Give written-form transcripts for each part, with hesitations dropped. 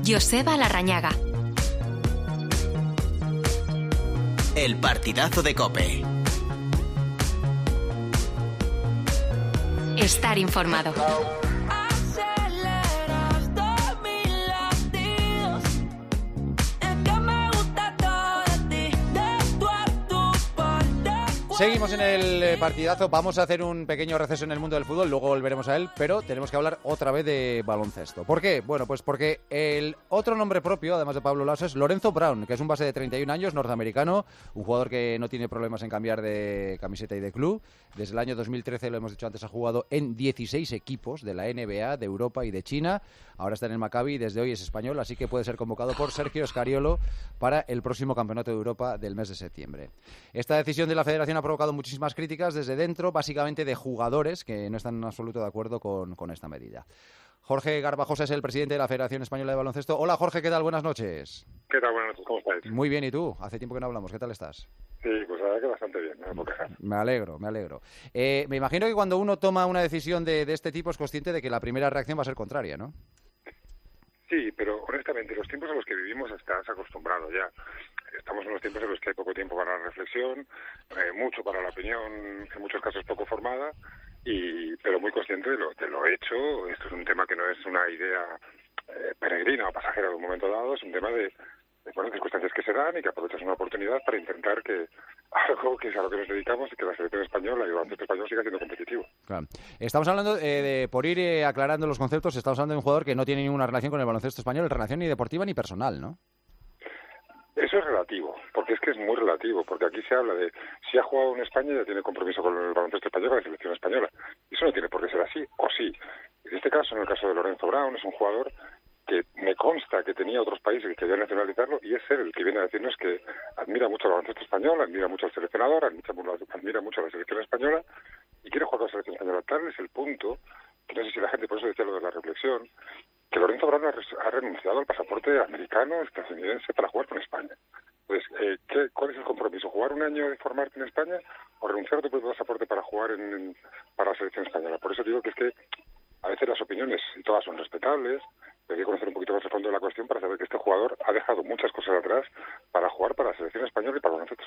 Joseba Larrañaga. El partidazo de COPE. Estar informado. Seguimos en el partidazo, vamos a hacer un pequeño receso en el mundo del fútbol, luego volveremos a él, pero tenemos que hablar otra vez de baloncesto. ¿Por qué? Bueno, pues porque el otro nombre propio, además de Pablo Laso, es Lorenzo Brown, que es un base de 31 años, norteamericano, un jugador que no tiene problemas en cambiar de camiseta y de club. Desde el año 2013, lo hemos dicho antes, ha jugado en 16 equipos de la NBA, de Europa y de China. Ahora está en el Maccabi y desde hoy es español, así que puede ser convocado por Sergio Scariolo para el próximo Campeonato de Europa del mes de septiembre. Esta decisión de la Federación ha provocado muchísimas críticas desde dentro, básicamente de jugadores que no están en absoluto de acuerdo con esta medida. Jorge Garbajosa es el presidente de la Federación Española de Baloncesto. Hola Jorge, ¿qué tal? Buenas noches. ¿Qué tal? Buenas noches, ¿cómo estáis? Muy bien, ¿y tú? Hace tiempo que no hablamos, ¿qué tal estás? Sí, pues la verdad que bastante bien, no me puedo quejar. Me alegro. Me imagino que cuando uno toma una decisión de este tipo es consciente de que la primera reacción va a ser contraria, ¿no? Sí, pero honestamente los tiempos a los que vivimos estás acostumbrado ya. Estamos en unos tiempos en los que hay poco tiempo para la reflexión, mucho para la opinión, en muchos casos poco formada, pero muy consciente de lo hecho. Esto es un tema que no es una idea peregrina o pasajera de un momento dado, es un tema de circunstancias que se dan y que aprovechas una oportunidad para intentar que algo que es a lo que nos dedicamos y que la selección española y el baloncesto español siga siendo competitivo. Claro. Estamos hablando por ir aclarando los conceptos, estamos hablando de un jugador que no tiene ninguna relación con el baloncesto español, relación ni deportiva ni personal, ¿no? Eso es relativo, porque es que es muy relativo, porque aquí se habla de si ha jugado en España ya tiene compromiso con el baloncesto español, con la selección española. Eso no tiene por qué ser así, o sí. En este caso, en el caso de Lorenzo Brown, es un jugador que me consta que tenía otros países que querían nacionalizarlo, y es él el que viene a decirnos que admira mucho al baloncesto español, admira mucho al seleccionador, admira mucho a la selección española y quiere jugar con la selección española. Tal es el punto, que no sé si la gente, por eso decía lo de la reflexión, que Lorenzo Brown ha renunciado al pasaporte americano, estadounidense, para jugar con España. Entonces, ¿cuál es el compromiso? ¿Jugar un año y formarte en España o renunciar a tu propio pasaporte para jugar para la selección española? Por eso digo que es que a veces las opiniones, y todas son respetables, pero hay que conocer un poquito más el fondo de la cuestión para saber que este jugador ha dejado muchas cosas atrás para jugar para la selección española y para el baloncesto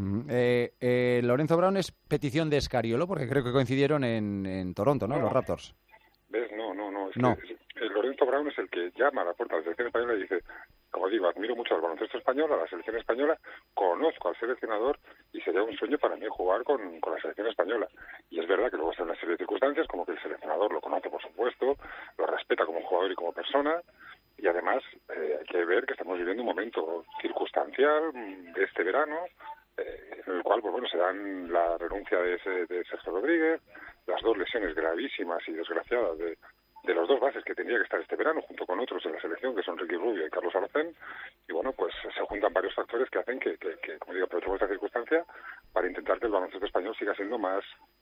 español. Lorenzo Brown es petición de Scariolo, porque creo que coincidieron en Toronto, ¿no? Los Raptors. ¿Ves? No. Lorenzo Brown es el que llama a la puerta de la selección española y dice, como digo, admiro mucho al baloncesto español, a la selección española, conozco al seleccionador y sería un sueño para mí jugar con la selección española. Y es verdad que luego están una serie de circunstancias, como que el seleccionador lo conoce, por supuesto, lo respeta como jugador y como persona, y además hay que ver que estamos viviendo un momento circunstancial de este verano, en el cual se dan la renuncia de Sergio Rodríguez, las dos lesiones gravísimas y desgraciadas de los dos bases que tendría que estar este verano, junto con otros en la selección, que son Ricky Rubio y Carlos Alacén, y pues se juntan varios factores que hacen que como digo, aprovechemos esta circunstancia para intentar que el baloncesto español siga siendo más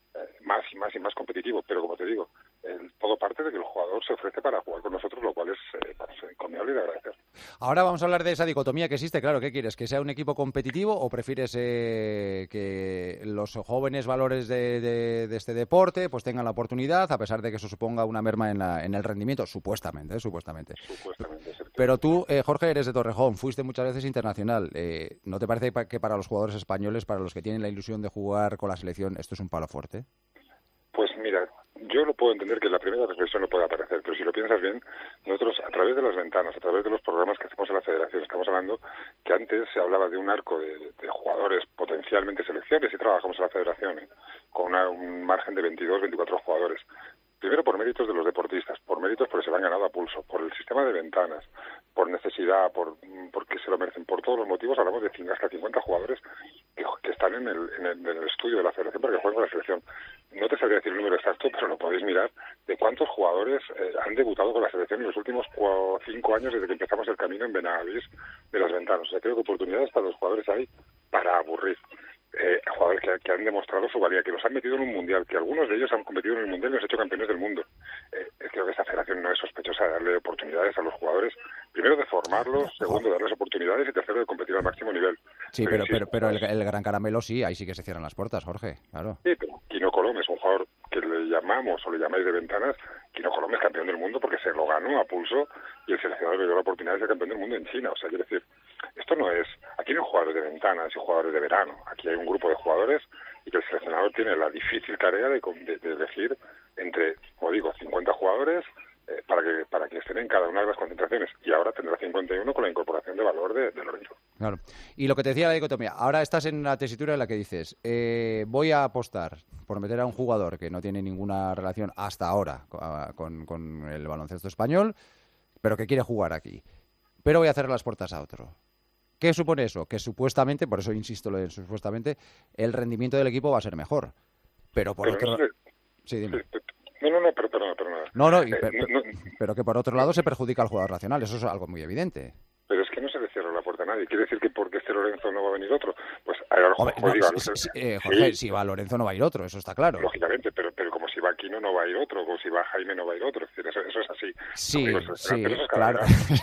competitivo, pero como te digo, todo parte de que el jugador se ofrece para jugar con nosotros, lo cual es encomiable y de agradecer. Ahora vamos a hablar de esa dicotomía que existe, claro, ¿qué quieres? ¿Que sea un equipo competitivo o prefieres que los jóvenes valores de este deporte pues tengan la oportunidad, a pesar de que eso suponga una merma en el rendimiento? Supuestamente. Pero tú, Jorge, eres de Torrejón, fuiste muchas veces internacional. ¿No te parece que para los jugadores españoles, para los que tienen la ilusión de jugar con la selección, esto es un palo fuerte? Pues mira, yo lo puedo entender que la primera reflexión no pueda aparecer, pero si lo piensas bien, nosotros a través de las ventanas, a través de los programas que hacemos en la Federación, estamos hablando que antes se hablaba de un arco de jugadores potencialmente selecciones y trabajamos en la Federación con un margen de 22, 24 jugadores. Primero por méritos de los deportistas, por méritos porque se lo han ganado a pulso, por el sistema de ventanas, por necesidad, porque se lo merecen, por todos los motivos. Hablamos de hasta 50 jugadores que están en el estudio de la Federación para que jueguen con la selección. No te sabría decir el número exacto, pero lo podéis mirar de cuántos jugadores han debutado con la selección en los últimos 5 años desde que empezamos el camino en Benavís de las ventanas. O sea, creo que oportunidades para los jugadores hay para aburrir. Jugadores que han demostrado su valía, que los han metido en un mundial, que algunos de ellos han competido en el mundial y los han hecho campeones del mundo. Creo que esta federación no es sospechosa de darle oportunidades a los jugadores, primero de formarlos, segundo de darles oportunidades y tercero de competir al máximo nivel. Sí, pero el Gran Caramelo sí, ahí sí que se cierran las puertas, Jorge, claro. Sí, pero Quino Colom es un jugador que le llamamos famoso le llamáis de ventanas, Quino Colom es campeón del mundo porque se lo ganó a pulso y el seleccionador le dio la oportunidad de ser campeón del mundo en China. O sea, quiero decir, esto no es... Aquí no hay jugadores de ventanas y jugadores de verano. Aquí hay un grupo de jugadores y que el seleccionador tiene la difícil tarea de elegir entre, como digo, 50 jugadores para que estén en cada una de las concentraciones. Y ahora tendrá 51 con la incorporación de valor de Lorenzo. Claro. Y lo que te decía la dicotomía, ahora estás en una tesitura en la que dices, voy a apostar por meter a un jugador que no tiene ninguna relación hasta ahora con el baloncesto español, pero que quiere jugar aquí. Pero voy a cerrar las puertas a otro. ¿Qué supone eso? Que supuestamente, por eso insisto lo de supuestamente, el rendimiento del equipo va a ser mejor. Pero por otro lado... Sí, dime. No, perdona. Pero que por otro lado se perjudica al jugador nacional, eso es algo muy evidente. Pero es que no se le cierra la puerta a nadie. ¿Quiere decir que porque esté Lorenzo no va a venir otro? Pues ahora Jorge, si va Lorenzo no va a ir otro, eso está claro. Lógicamente, pero como si va Quino no va a ir otro, como si va Jaime no va a ir otro. Es decir, eso es así. Sí, pero eso es claro.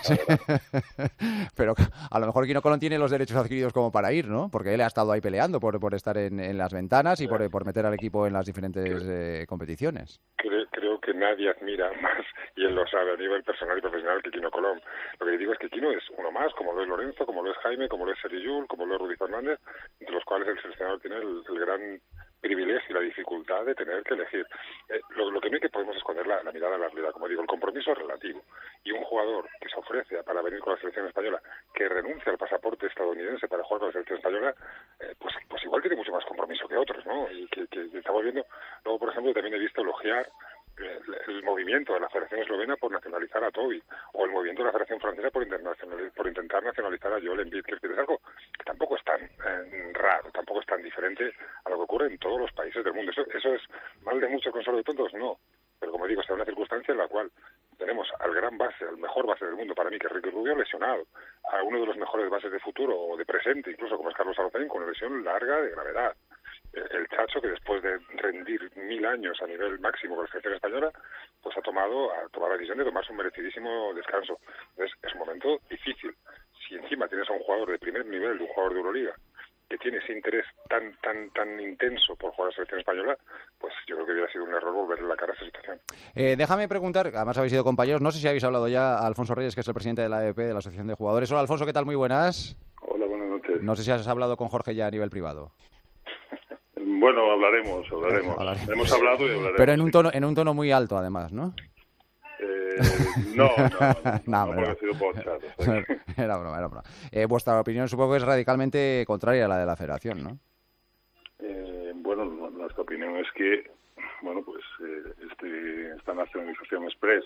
Pero a lo mejor Quino Colom tiene los derechos adquiridos como para ir, ¿no? Porque él ha estado ahí peleando por estar en las ventanas y por meter al equipo en las diferentes competiciones. Creo que nadie admira más, y él lo sabe a nivel personal y profesional, que Quino Colom. Lo que digo es que Quino es uno más, como lo es Lorenzo, como lo es Jaime, como lo es Sergi, como lo es Rudy Fernández, entre los cuales el seleccionador tiene el gran privilegio y la dificultad de tener que elegir. Lo que no hay que podemos esconder la mirada a la realidad. Como digo, el compromiso es relativo. Y un jugador que se ofrece para venir con la selección española, que renuncia al pasaporte estadounidense para jugar con la selección española, pues igual tiene mucho más compromiso que otros, ¿no? Y que estamos viendo. Luego, por ejemplo, también he visto elogiar el movimiento de la Federación Eslovena por nacionalizar a Toby, o el movimiento de la Federación Francesa por intentar nacionalizar a Joel Embiid, que es algo que tampoco es tan raro, tampoco es tan diferente a lo que ocurre en todos los países del mundo. ¿Eso es mal de mucho consuelo de tontos? No. Pero como digo, está en una circunstancia en la cual tenemos al gran base, al mejor base del mundo para mí, que es Ricky Rubio, lesionado, a uno de los mejores bases de futuro o de presente, incluso como es Carlos Alocén, con una lesión larga de gravedad. El Chacho, que después de rendir 1000 años a nivel máximo con la selección española, pues ha tomado la decisión de tomarse un merecidísimo descanso. Entonces, es un momento difícil. Si encima tienes a un jugador de primer nivel, un jugador de Euroliga, que tiene ese interés tan intenso por jugar a la selección española, pues yo creo que hubiera sido un error volverle la cara a esa situación. Déjame preguntar, además habéis sido compañeros, no sé si habéis hablado ya a Alfonso Reyes, que es el presidente de la AEP, de la Asociación de Jugadores. Hola, Alfonso, ¿qué tal? Muy buenas. Hola, buenas noches. No sé si has hablado con Jorge ya a nivel privado. Bueno, hablaremos. Hemos hablado y hablaremos. Pero en un tono muy alto, además, ¿no? No, porque ha sido por chat. O sea que... Era broma. Vuestra opinión supongo que es radicalmente contraria a la de la Federación, ¿no? Bueno, nuestra opinión es que, esta nacionalización express,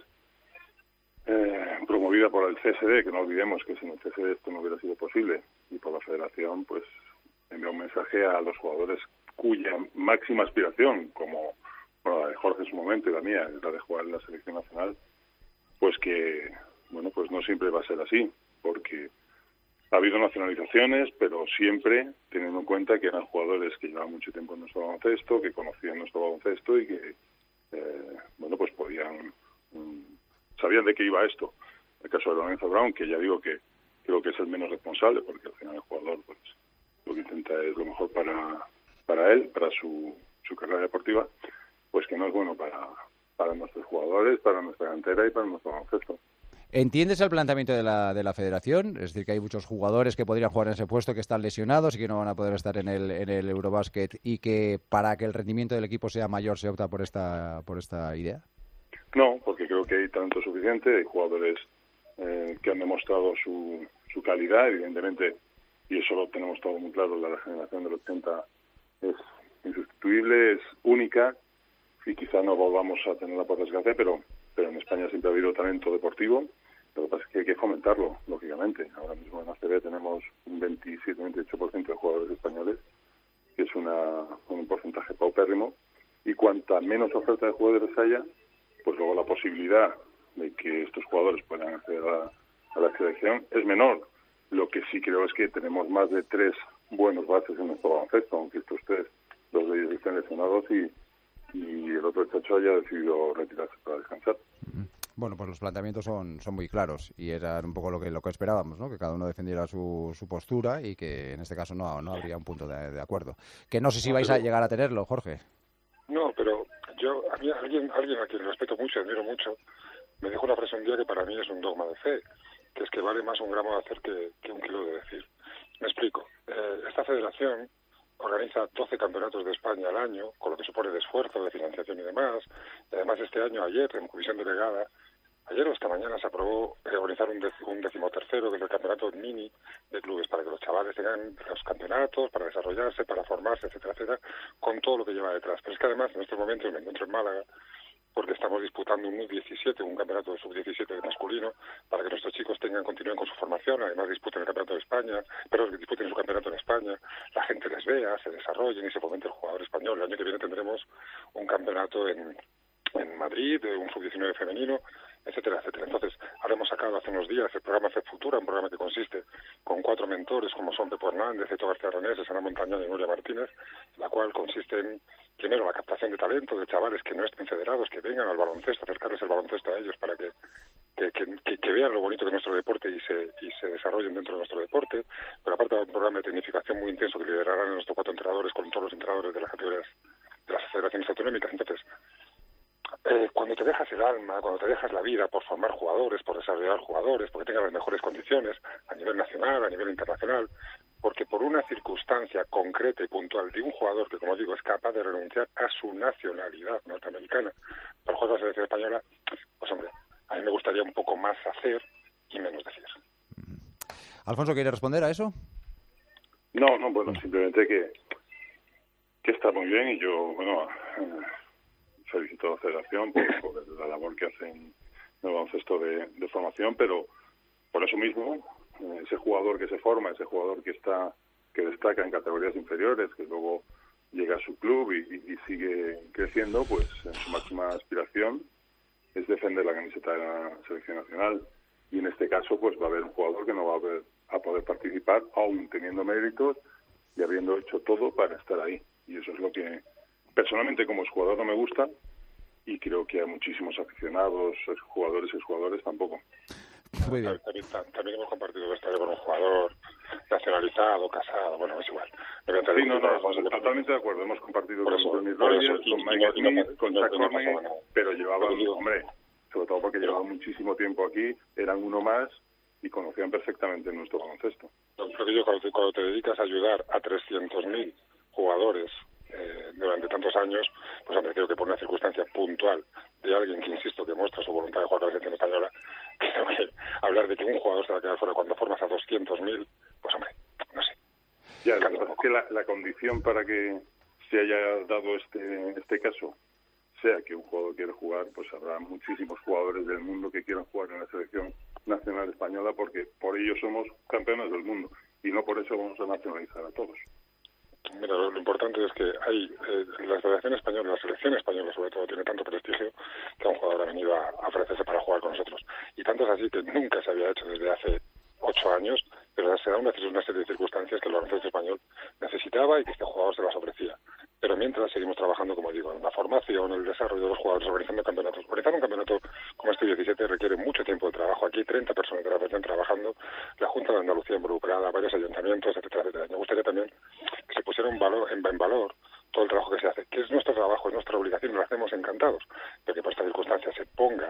promovida por el CSD, que no olvidemos que sin el CSD esto no hubiera sido posible, y por la Federación, pues envía un mensaje a los jugadores cuya máxima aspiración, como la de Jorge en su momento y la mía, es la de jugar en la selección nacional, pues que, pues no siempre va a ser así, porque ha habido nacionalizaciones, pero siempre teniendo en cuenta que eran jugadores que llevaban mucho tiempo en nuestro baloncesto, que conocían nuestro baloncesto y que, pues podían, sabían de qué iba esto. El caso de Lorenzo Brown, que ya digo que creo que es el menos responsable, porque al final el jugador, pues, lo que intenta es lo mejor para él, para su carrera deportiva, pues que no es bueno para nuestros jugadores, para nuestra cantera y para nuestro baloncesto. ¿Entiendes el planteamiento de la Federación? Es decir, que hay muchos jugadores que podrían jugar en ese puesto que están lesionados y que no van a poder estar en el Eurobasket, y que para que el rendimiento del equipo sea mayor se opta por esta idea. No, porque creo que hay talento suficiente, hay jugadores que han demostrado su calidad, evidentemente, y eso lo tenemos todo muy claro. La generación del 80 es insustituible, es única, y quizá no volvamos a tenerla por desgracia, pero en España siempre ha habido talento deportivo. Lo que pasa es que hay que fomentarlo, lógicamente. Ahora mismo en ACB tenemos un 27-28% de jugadores españoles, que es un porcentaje paupérrimo, y cuanta menos oferta de jugadores haya, pues luego la posibilidad de que estos jugadores puedan acceder a la selección es menor. Lo que sí creo es que tenemos más de 3 buenos bases en nuestro baloncesto, aunque estos 3, 2 de ellos estén lesionados y el otro Chacho haya decidido retirarse para descansar. Bueno, pues los planteamientos son muy claros y era un poco lo que esperábamos, ¿no? Que cada uno defendiera su postura y que en este caso no habría un punto de acuerdo. Que no sé si vais a llegar a tenerlo, Jorge. No, pero a mí alguien a quien respeto mucho y admiro mucho, me dijo una frase un día que para mí es un dogma de fe, que es que vale más un gramo de hacer que un kilo de decir. Me explico. Esta federación organiza 12 campeonatos de España al año, con lo que supone de esfuerzo, de financiación y demás. Y además ayer, en comisión delegada, ayer o esta mañana se aprobó organizar un 13º, que es el campeonato mini de clubes, para que los chavales tengan los campeonatos, para desarrollarse, para formarse, etcétera, etcétera, con todo lo que lleva detrás. Pero es que además, en estos momentos me encuentro en Málaga, porque estamos disputando un U17, un campeonato de sub-17 de masculino, para que nuestros chicos continúen con su formación, además disputen el campeonato de España, pero que disputen su campeonato en España, la gente les vea, se desarrollen y se fomente el jugador español. El año que viene tendremos un campeonato en Madrid, un sub-19 femenino, etcétera, etcétera. Entonces, ahora hemos sacado hace unos días el programa FED Futura, un programa que consiste con 4 mentores, como son Pepo Hernández, Eto García Ronés, Ana Montaña y Nuria Martínez, la cual consiste en, primero, la captación de talento de chavales que no estén federados, que vengan al baloncesto, acercarles el baloncesto a ellos para que vean lo bonito que es nuestro deporte y se desarrollen dentro de nuestro deporte, pero aparte de un programa de tecnificación muy intenso que liderarán nuestros 4 entrenadores con todos los entrenadores de las categorías de las federaciones autonómicas. Entonces, cuando te dejas el alma, cuando te dejas la vida por formar jugadores, por desarrollar jugadores, porque tengan las mejores condiciones a nivel nacional, a nivel internacional, porque por una circunstancia concreta y puntual de un jugador que, como digo, es capaz de renunciar a su nacionalidad norteamericana para jugar a la selección española, pues hombre, a mí me gustaría un poco más hacer y menos decir. Alfonso, ¿quiere responder a eso? No, bueno, simplemente que está muy bien y yo, bueno, felicito a la federación por la labor que hacen en el baloncesto de formación, pero por eso mismo, ese jugador que se forma, ese jugador que destaca en categorías inferiores, que luego llega a su club y sigue creciendo, pues su máxima aspiración es defender la camiseta de la selección nacional. Y en este caso, pues va a haber un jugador que no va a poder participar, aún teniendo méritos y habiendo hecho todo para estar ahí. Y eso es lo que personalmente como jugador no me gusta, y creo que a muchísimos aficionados, jugadores y exjugadores tampoco. Muy bien. También hemos compartido vestuario con un jugador nacionalizado, casado, bueno, es igual. Sí, totalmente de acuerdo. Hemos compartido con Tony Rogers, con Mike Smith, con Chuck Corney, pero llevaban, hombre, sobre todo porque llevaban muchísimo tiempo aquí, eran uno más y conocían perfectamente nuestro baloncesto. Creo que yo, cuando te dedicas a ayudar a 300.000 jugadores durante tantos años, pues hombre, creo que por una circunstancia puntual de alguien que, insisto, que muestra su voluntad de jugar con la selección española, creo que hablar de que un jugador se va a quedar fuera cuando formas a 200.000, pues hombre, no sé. Ya, es que la condición para que se haya dado este caso sea que un jugador quiere jugar, pues habrá muchísimos jugadores del mundo que quieran jugar en la selección nacional española, porque por ello somos campeones del mundo y no por eso vamos a nacionalizar a todos. Mira, lo importante es que hay la Federación Española, la selección española sobre todo, tiene tanto prestigio que un jugador ha venido a ofrecerse para jugar con nosotros. Y tanto es así que nunca se había hecho desde hace 8 años, pero se da una serie de circunstancias que el baloncesto español necesitaba y que este jugador se las ofrecía. Pero mientras seguimos trabajando, como digo, en la formación, en el desarrollo de los jugadores, organizando campeonatos. Organizar un campeonato como este 17 requiere mucho tiempo de trabajo. Aquí hay 30 personas de la federación trabajando, la Junta de Andalucía involucrada, varios ayuntamientos, etcétera, etcétera. Me gustaría también que se pusiera en valor todo el trabajo que se hace, que es nuestro trabajo, es nuestra obligación, lo hacemos encantados, pero que por esta circunstancia se ponga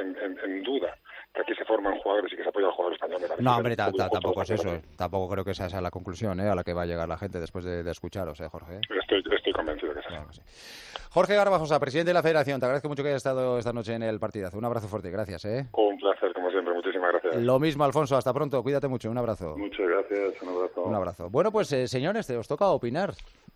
en duda que aquí se forman jugadores y que se apoya al jugador español. No, hombre, tampoco es eso. Tampoco creo que esa sea la conclusión a la que va a llegar la gente después de escucharos, Jorge. Estoy convencido que es claro que sí. Jorge Garbajosa, presidente de la Federación, te agradezco mucho que hayas estado esta noche en el partidazo. Un abrazo fuerte, gracias. Un placer, como siempre, muchísimas gracias. Lo mismo, Alfonso, hasta pronto, cuídate mucho, un abrazo. Muchas gracias, un abrazo. Un abrazo. Bueno, pues señores, os toca opinar.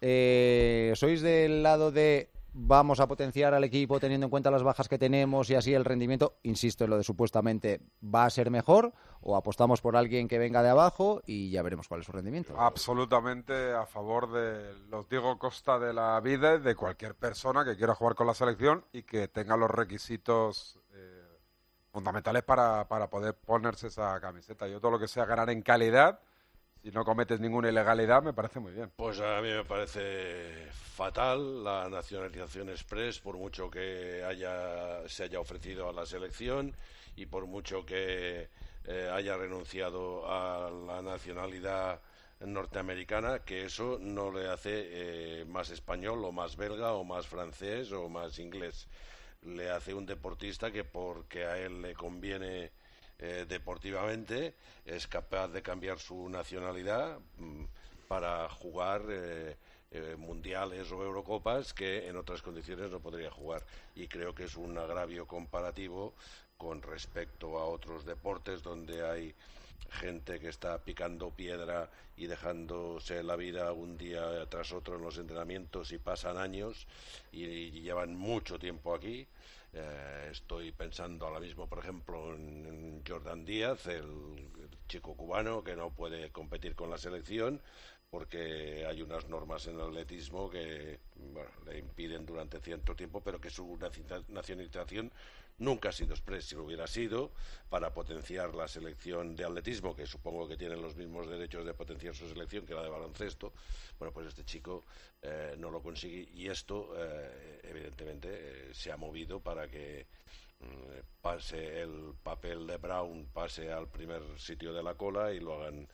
¿Sois del lado de vamos a potenciar al equipo teniendo en cuenta las bajas que tenemos y así el rendimiento, insisto en lo de supuestamente, va a ser mejor, o apostamos por alguien que venga de abajo y ya veremos cuál es su rendimiento? Absolutamente a favor de los Diego Costa de la vida, de cualquier persona que quiera jugar con la selección y que tenga los requisitos fundamentales para poder ponerse esa camiseta. Yo todo lo que sea ganar en calidad, si no cometes ninguna ilegalidad, me parece muy bien. Pues a mí me parece fatal la nacionalización express, por mucho que se haya ofrecido a la selección y por mucho que haya renunciado a la nacionalidad norteamericana, que eso no le hace más español o más belga o más francés o más inglés. Le hace un deportista que, porque a él le conviene deportivamente, es capaz de cambiar su nacionalidad para jugar mundiales o Eurocopas que en otras condiciones no podría jugar. Y creo que es un agravio comparativo con respecto a otros deportes donde hay gente que está picando piedra y dejándose la vida un día tras otro en los entrenamientos y pasan años y llevan mucho tiempo aquí. Estoy pensando ahora mismo, por ejemplo, en Jordan Díaz, el chico cubano que no puede competir con la selección porque hay unas normas en el atletismo que le impiden durante cierto tiempo, pero que su nacionalización nunca ha sido express. Si lo hubiera sido, para potenciar la selección de atletismo, que supongo que tienen los mismos derechos de potenciar su selección que la de baloncesto, bueno, pues este chico no lo consigue, y esto evidentemente se ha movido para que pase el papel de Brown, pase al primer sitio de la cola y lo hagan,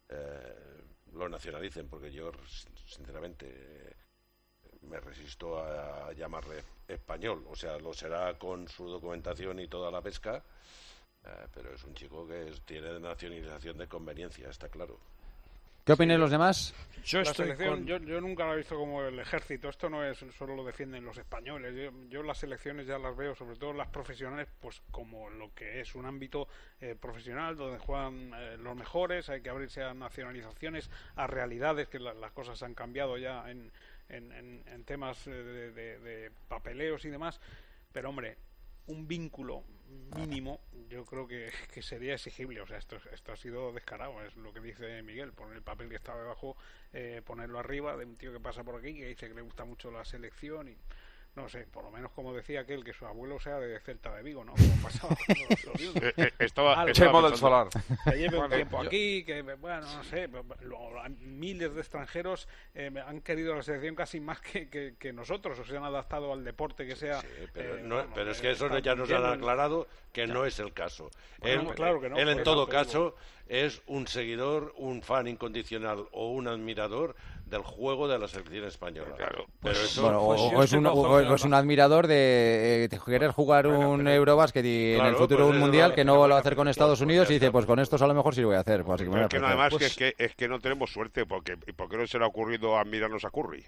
lo nacionalicen, porque yo sinceramente me resisto a llamarle español. O sea, lo será con su documentación y toda la pesca, pero es un chico que tiene nacionalización de conveniencia, está claro. ¿Qué opinan los demás? Yo nunca lo he visto como el ejército. Esto no es solo lo defienden los españoles. Yo las selecciones ya las veo, sobre todo las profesionales, pues como lo que es un ámbito profesional donde juegan los mejores. Hay que abrirse a nacionalizaciones, a realidades, que las cosas han cambiado ya en temas de papeleos y demás. Pero hombre, un vínculo mínimo yo creo que sería exigible. O sea, esto ha sido descarado, es lo que dice Miguel, poner el papel que está debajo, ponerlo arriba de un tío que pasa por aquí, que dice que le gusta mucho la selección y no sé, por lo menos como decía aquel, que su abuelo sea de Celta de Vigo, ¿no? Como pasaba con los Chemo del Solar. Que lleve un tiempo aquí, que bueno, no sé, miles de extranjeros han querido la selección casi más que nosotros, o se han adaptado al deporte que sea. Sí, pero es que eso ya nos han aclarado que no es el caso. Bueno, claro que no, él en todo caso es un seguidor, un fan incondicional o un admirador del juego de la selección española. Claro, pero eso, o es un admirador de querer jugar un Eurobasket y en el futuro un mundial que no lo va a hacer con Estados Unidos y dice, pues con estos a lo mejor sí lo voy a hacer. Pues, es que además es que no tenemos suerte, porque ¿por qué no se le ha ocurrido admirarnos a Churri?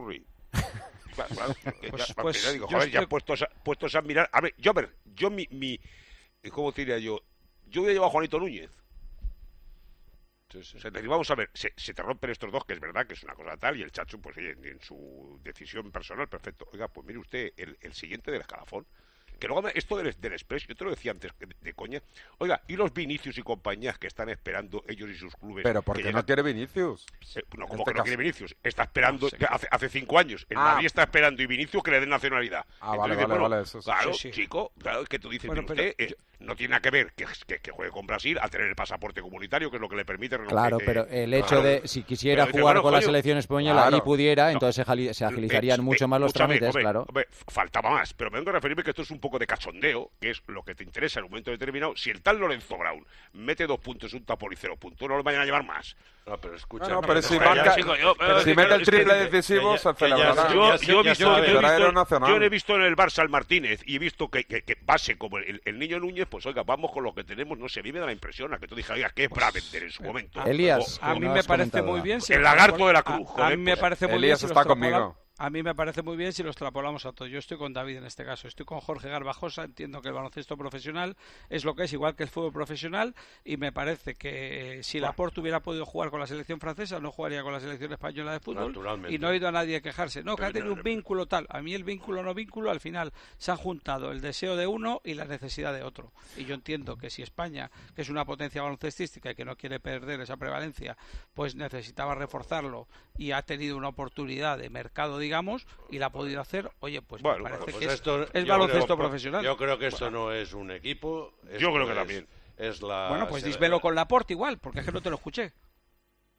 Digo, joder, ya puestos a admirar. A ver, yo ¿cómo te diría yo? Yo voy a llevar a Juanito Núñez. Sí. O sea, vamos a ver, se te rompen estos dos, que es verdad que es una cosa tal, y el Chacho, pues oye, en su decisión personal, perfecto. Oiga, pues mire usted, el siguiente del escalafón, que luego esto del Express, yo te lo decía antes de coña, oiga, y los Vinicius y compañías que están esperando ellos y sus clubes. Pero ¿por qué no quiere Vinicius? No, como que no quiere Vinicius, está esperando hace 5 años, el Madrid está esperando y Vinicius que le den nacionalidad. Vale, eso claro, sí. Chico, claro, que tú dices, bueno, usted no tiene nada que ver que juegue con Brasil a tener el pasaporte comunitario, que es lo que le permite. Claro, pero el hecho de, si quisiera jugar con la selección española y pudiera, entonces se agilizarían mucho más los trámites, claro. Faltaba más, pero me vengo a referirme que esto es un poco de cachondeo, que es lo que te interesa en un momento determinado. Si el tal Lorenzo Brown mete 2 puntos, un tapón y 0 puntos, no lo vayan a llevar más. No, pero escucha. Pero si mete el triple decisivo, se celebrará. Yo he visto en el Barça al Martínez y he visto que base como el niño Núñez, pues oiga, vamos con lo que tenemos, no sé, a mí me da la impresión a que tú digas, oiga, que es Bravender en su momento. Elías, a mí me parece muy bien. El lagarto de la cruz. A mí me parece muy bien. Elías está conmigo. A mí me parece muy bien si lo extrapolamos a todo. Yo estoy con David en este caso, estoy con Jorge Garbajosa, entiendo que el baloncesto profesional es lo que es, igual que el fútbol profesional, y me parece que si Laporte hubiera podido jugar con la selección francesa, no jugaría con la selección española de fútbol, y no ha ido a nadie a quejarse. No, que ha tenido un vínculo tal. A mí el vínculo no vínculo, al final se han juntado el deseo de uno y la necesidad de otro. Y yo entiendo que si España, que es una potencia baloncestística y que no quiere perder esa prevalencia, pues necesitaba reforzarlo y ha tenido una oportunidad de mercado, digamos, y la ha podido hacer, oye, pues me parece que es baloncesto profesional. Yo creo que esto no es un equipo. Yo creo que también. Es la. Bueno, pues dísmelo con Laporte igual, porque es que no te lo escuché.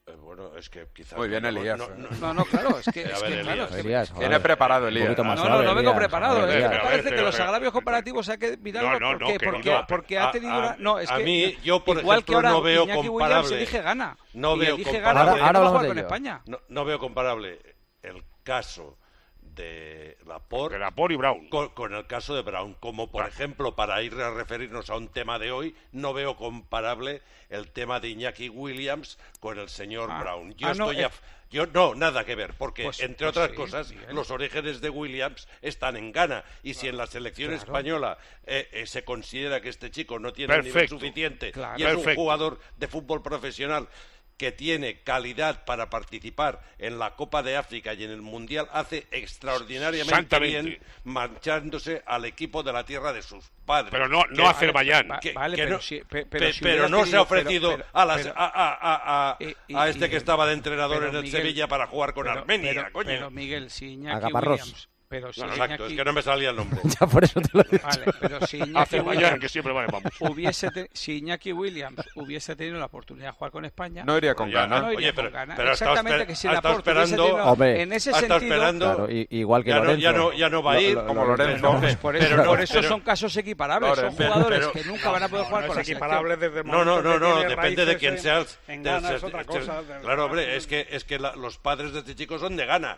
Bueno, es que quizás... Muy bien, Elías. No, claro, es que Elías, viene preparado, Elías. No vengo preparado. Me parece que los agravios comparativos hay que mirarlo porque ha tenido una... No, es que... A mí, yo, por igual ejemplo, que ahora no veo Iñaki comparable... Williams elige gana. No veo comparable. comparable... Ahora hablamos jugar de con ello. España. No veo comparable el caso de Laporte y Brown con el caso de Brown, como por ejemplo, para ir a referirnos a un tema de hoy, no veo comparable el tema de Iñaki Williams con el señor Brown. Yo no, nada que ver, porque entre otras cosas, los orígenes de Williams están en Ghana, y si en la selección española se considera que este chico no tiene el nivel suficiente y es un jugador de fútbol profesional que tiene calidad para participar en la Copa de África y en el Mundial, hace extraordinariamente bien marchándose al equipo de la tierra de sus padres. Pero no Azerbaiyán. Pero no se ha ofrecido a este que estaba de entrenador en el Sevilla para jugar con Armenia, coño. Pero Miguel, si Iñaki Williams... Exacto, es que no me salía el nombre. Ya por eso te lo he dicho. Vale, pero si Iñaki Williams, que siempre vamos. Si Iñaki Williams hubiese tenido la oportunidad de jugar con España, no iría con Ghana. Pero exactamente, que si Laporte esperando, en ese sentido, claro, igual que Lorenzo. Ya no va a ir, como Lorenzo. Por eso son casos equiparables, son jugadores que nunca van a poder jugar con la selección. No, depende de quién sea. En Ghana es otra cosa. Claro, hombre, es que los padres de este chico son de Ghana.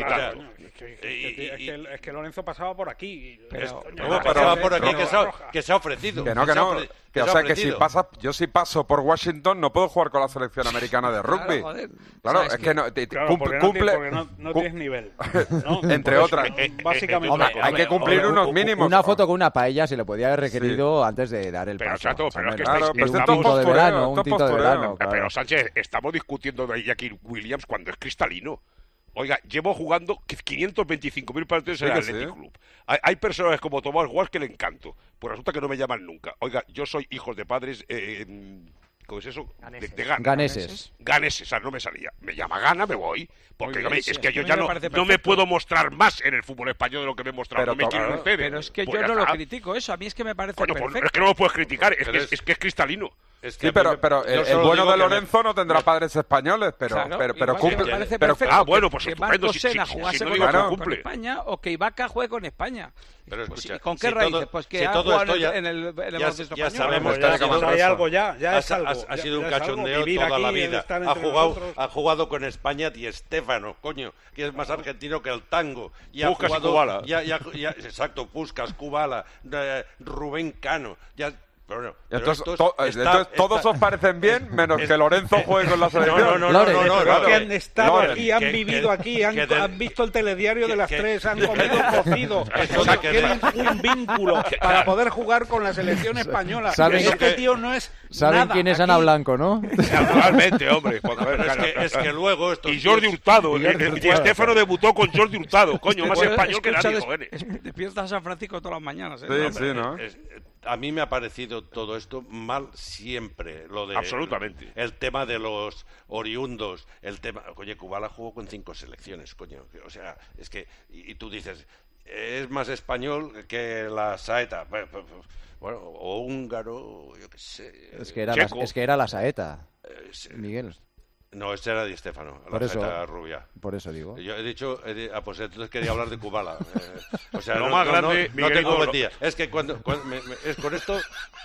Es que Lorenzo pasaba por aquí. Pasaba por aquí que se ha ofrecido. Que si si paso por Washington no puedo jugar con la selección americana de rugby. Claro, es que no cumple. Porque no tienes nivel. Entre otras. Básicamente. Hombre, hay que cumplir unos mínimos. Una foto con una paella se le podía haber requerido antes de dar el paso. Exacto, pero es que un tinto de verano, un tinto de verano. Pero Sánchez, estamos discutiendo de Iñaki Williams cuando es cristalino. Oiga, llevo jugando 525.000 partidos en el Athletic Club. Hay personajes como Tomás Guas que le encanto. Pues resulta que no me llaman nunca. Oiga, yo soy hijos de padres... ¿cómo es eso? De Ghana. Ganeses, no me salía. Me llama Ghana, me voy. Porque es que yo ya no me puedo mostrar más en el fútbol español de lo que me he mostrado. No me quieren ustedes. Pero es que yo no lo critico eso. A mí es que me parece perfecto. Pues es que no lo puedes criticar. Es que es cristalino. Sí, pero el bueno de Lorenzo no tendrá padres españoles, pero cumple. Me parece perfecto pues que estupendo. Marco Sena jugase con España o que Ibaka juegue con España. Pero escucha, ¿con qué raíces? Pues que ha jugado en el baloncesto ya español. sabemos que hay algo ya es algo. Ha sido un cachondeo toda la vida. Ha jugado con España Di Stéfano, coño, que es más argentino que el tango. Y ha jugado, exacto, Puskás, Kubala, Rubén Cano. Pero entonces todos os parecen bien, menos que Lorenzo juegue con la selección. No, que han estado aquí, han vivido aquí, han visto el telediario de las 3, han comido cocido. Tienen un vínculo para poder jugar con la selección españa. Este tío no es ¿Saben nada quién es Ana Blanco, no? Naturalmente, hombre. Es que luego esto... Y Jordi Hurtado. Di Stéfano debutó con Jordi Hurtado. Coño, más español que nadie, joder. Despiertas a San Francisco todas las mañanas. Sí, ¿no? A mí me ha parecido todo esto mal siempre, lo de absolutamente el tema de los oriundos, el tema, coño, Kubala jugó con 5 selecciones, coño, o sea, es que y tú dices, es más español que la Saeta, bueno, o húngaro, yo qué sé. Es que era la Saeta, Miguel. No, ese era Di Stéfano, la Saeta rubia. Por eso digo. Yo he dicho, pues entonces quería hablar de Kubala. O sea, lo más grande, no tengo buen día. Es que con esto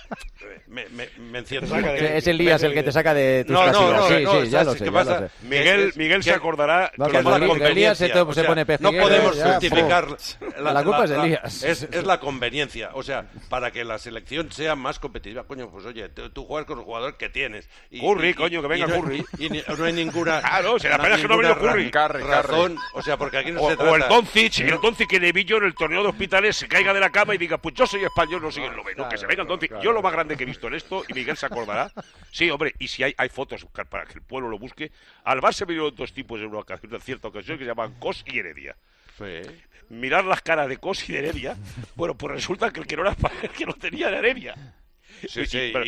me enciendo. Es Elías el que te saca de tus casillas. Sí, ya lo sé. Miguel se acordará que es la conveniencia. No podemos justificar. La culpa es de Elías. Es la conveniencia. O sea, para que la selección sea más competitiva. Coño, pues oye, tú juegas con los jugadores que tienes. Curry, coño, que venga Curry. No hay ninguna... Claro, se la pena que no ha venido Curry. Razón, o sea, porque aquí no se trata... O el Doncic que le vi yo en el torneo de Hospitales, se caiga de la cama y diga, pues yo soy español, no soy el noveno, que se venga el Doncic. Yo lo más grande que he visto en esto, y Miguel se acordará, sí, hombre, y si hay fotos para que el pueblo lo busque, al Bar se vinieron 2 tipos en una cierta ocasión que se llaman Cos y Heredia. Sí. Mirar las caras de Cos y de Heredia, bueno, pues resulta que el que no tenía era Heredia. Sí,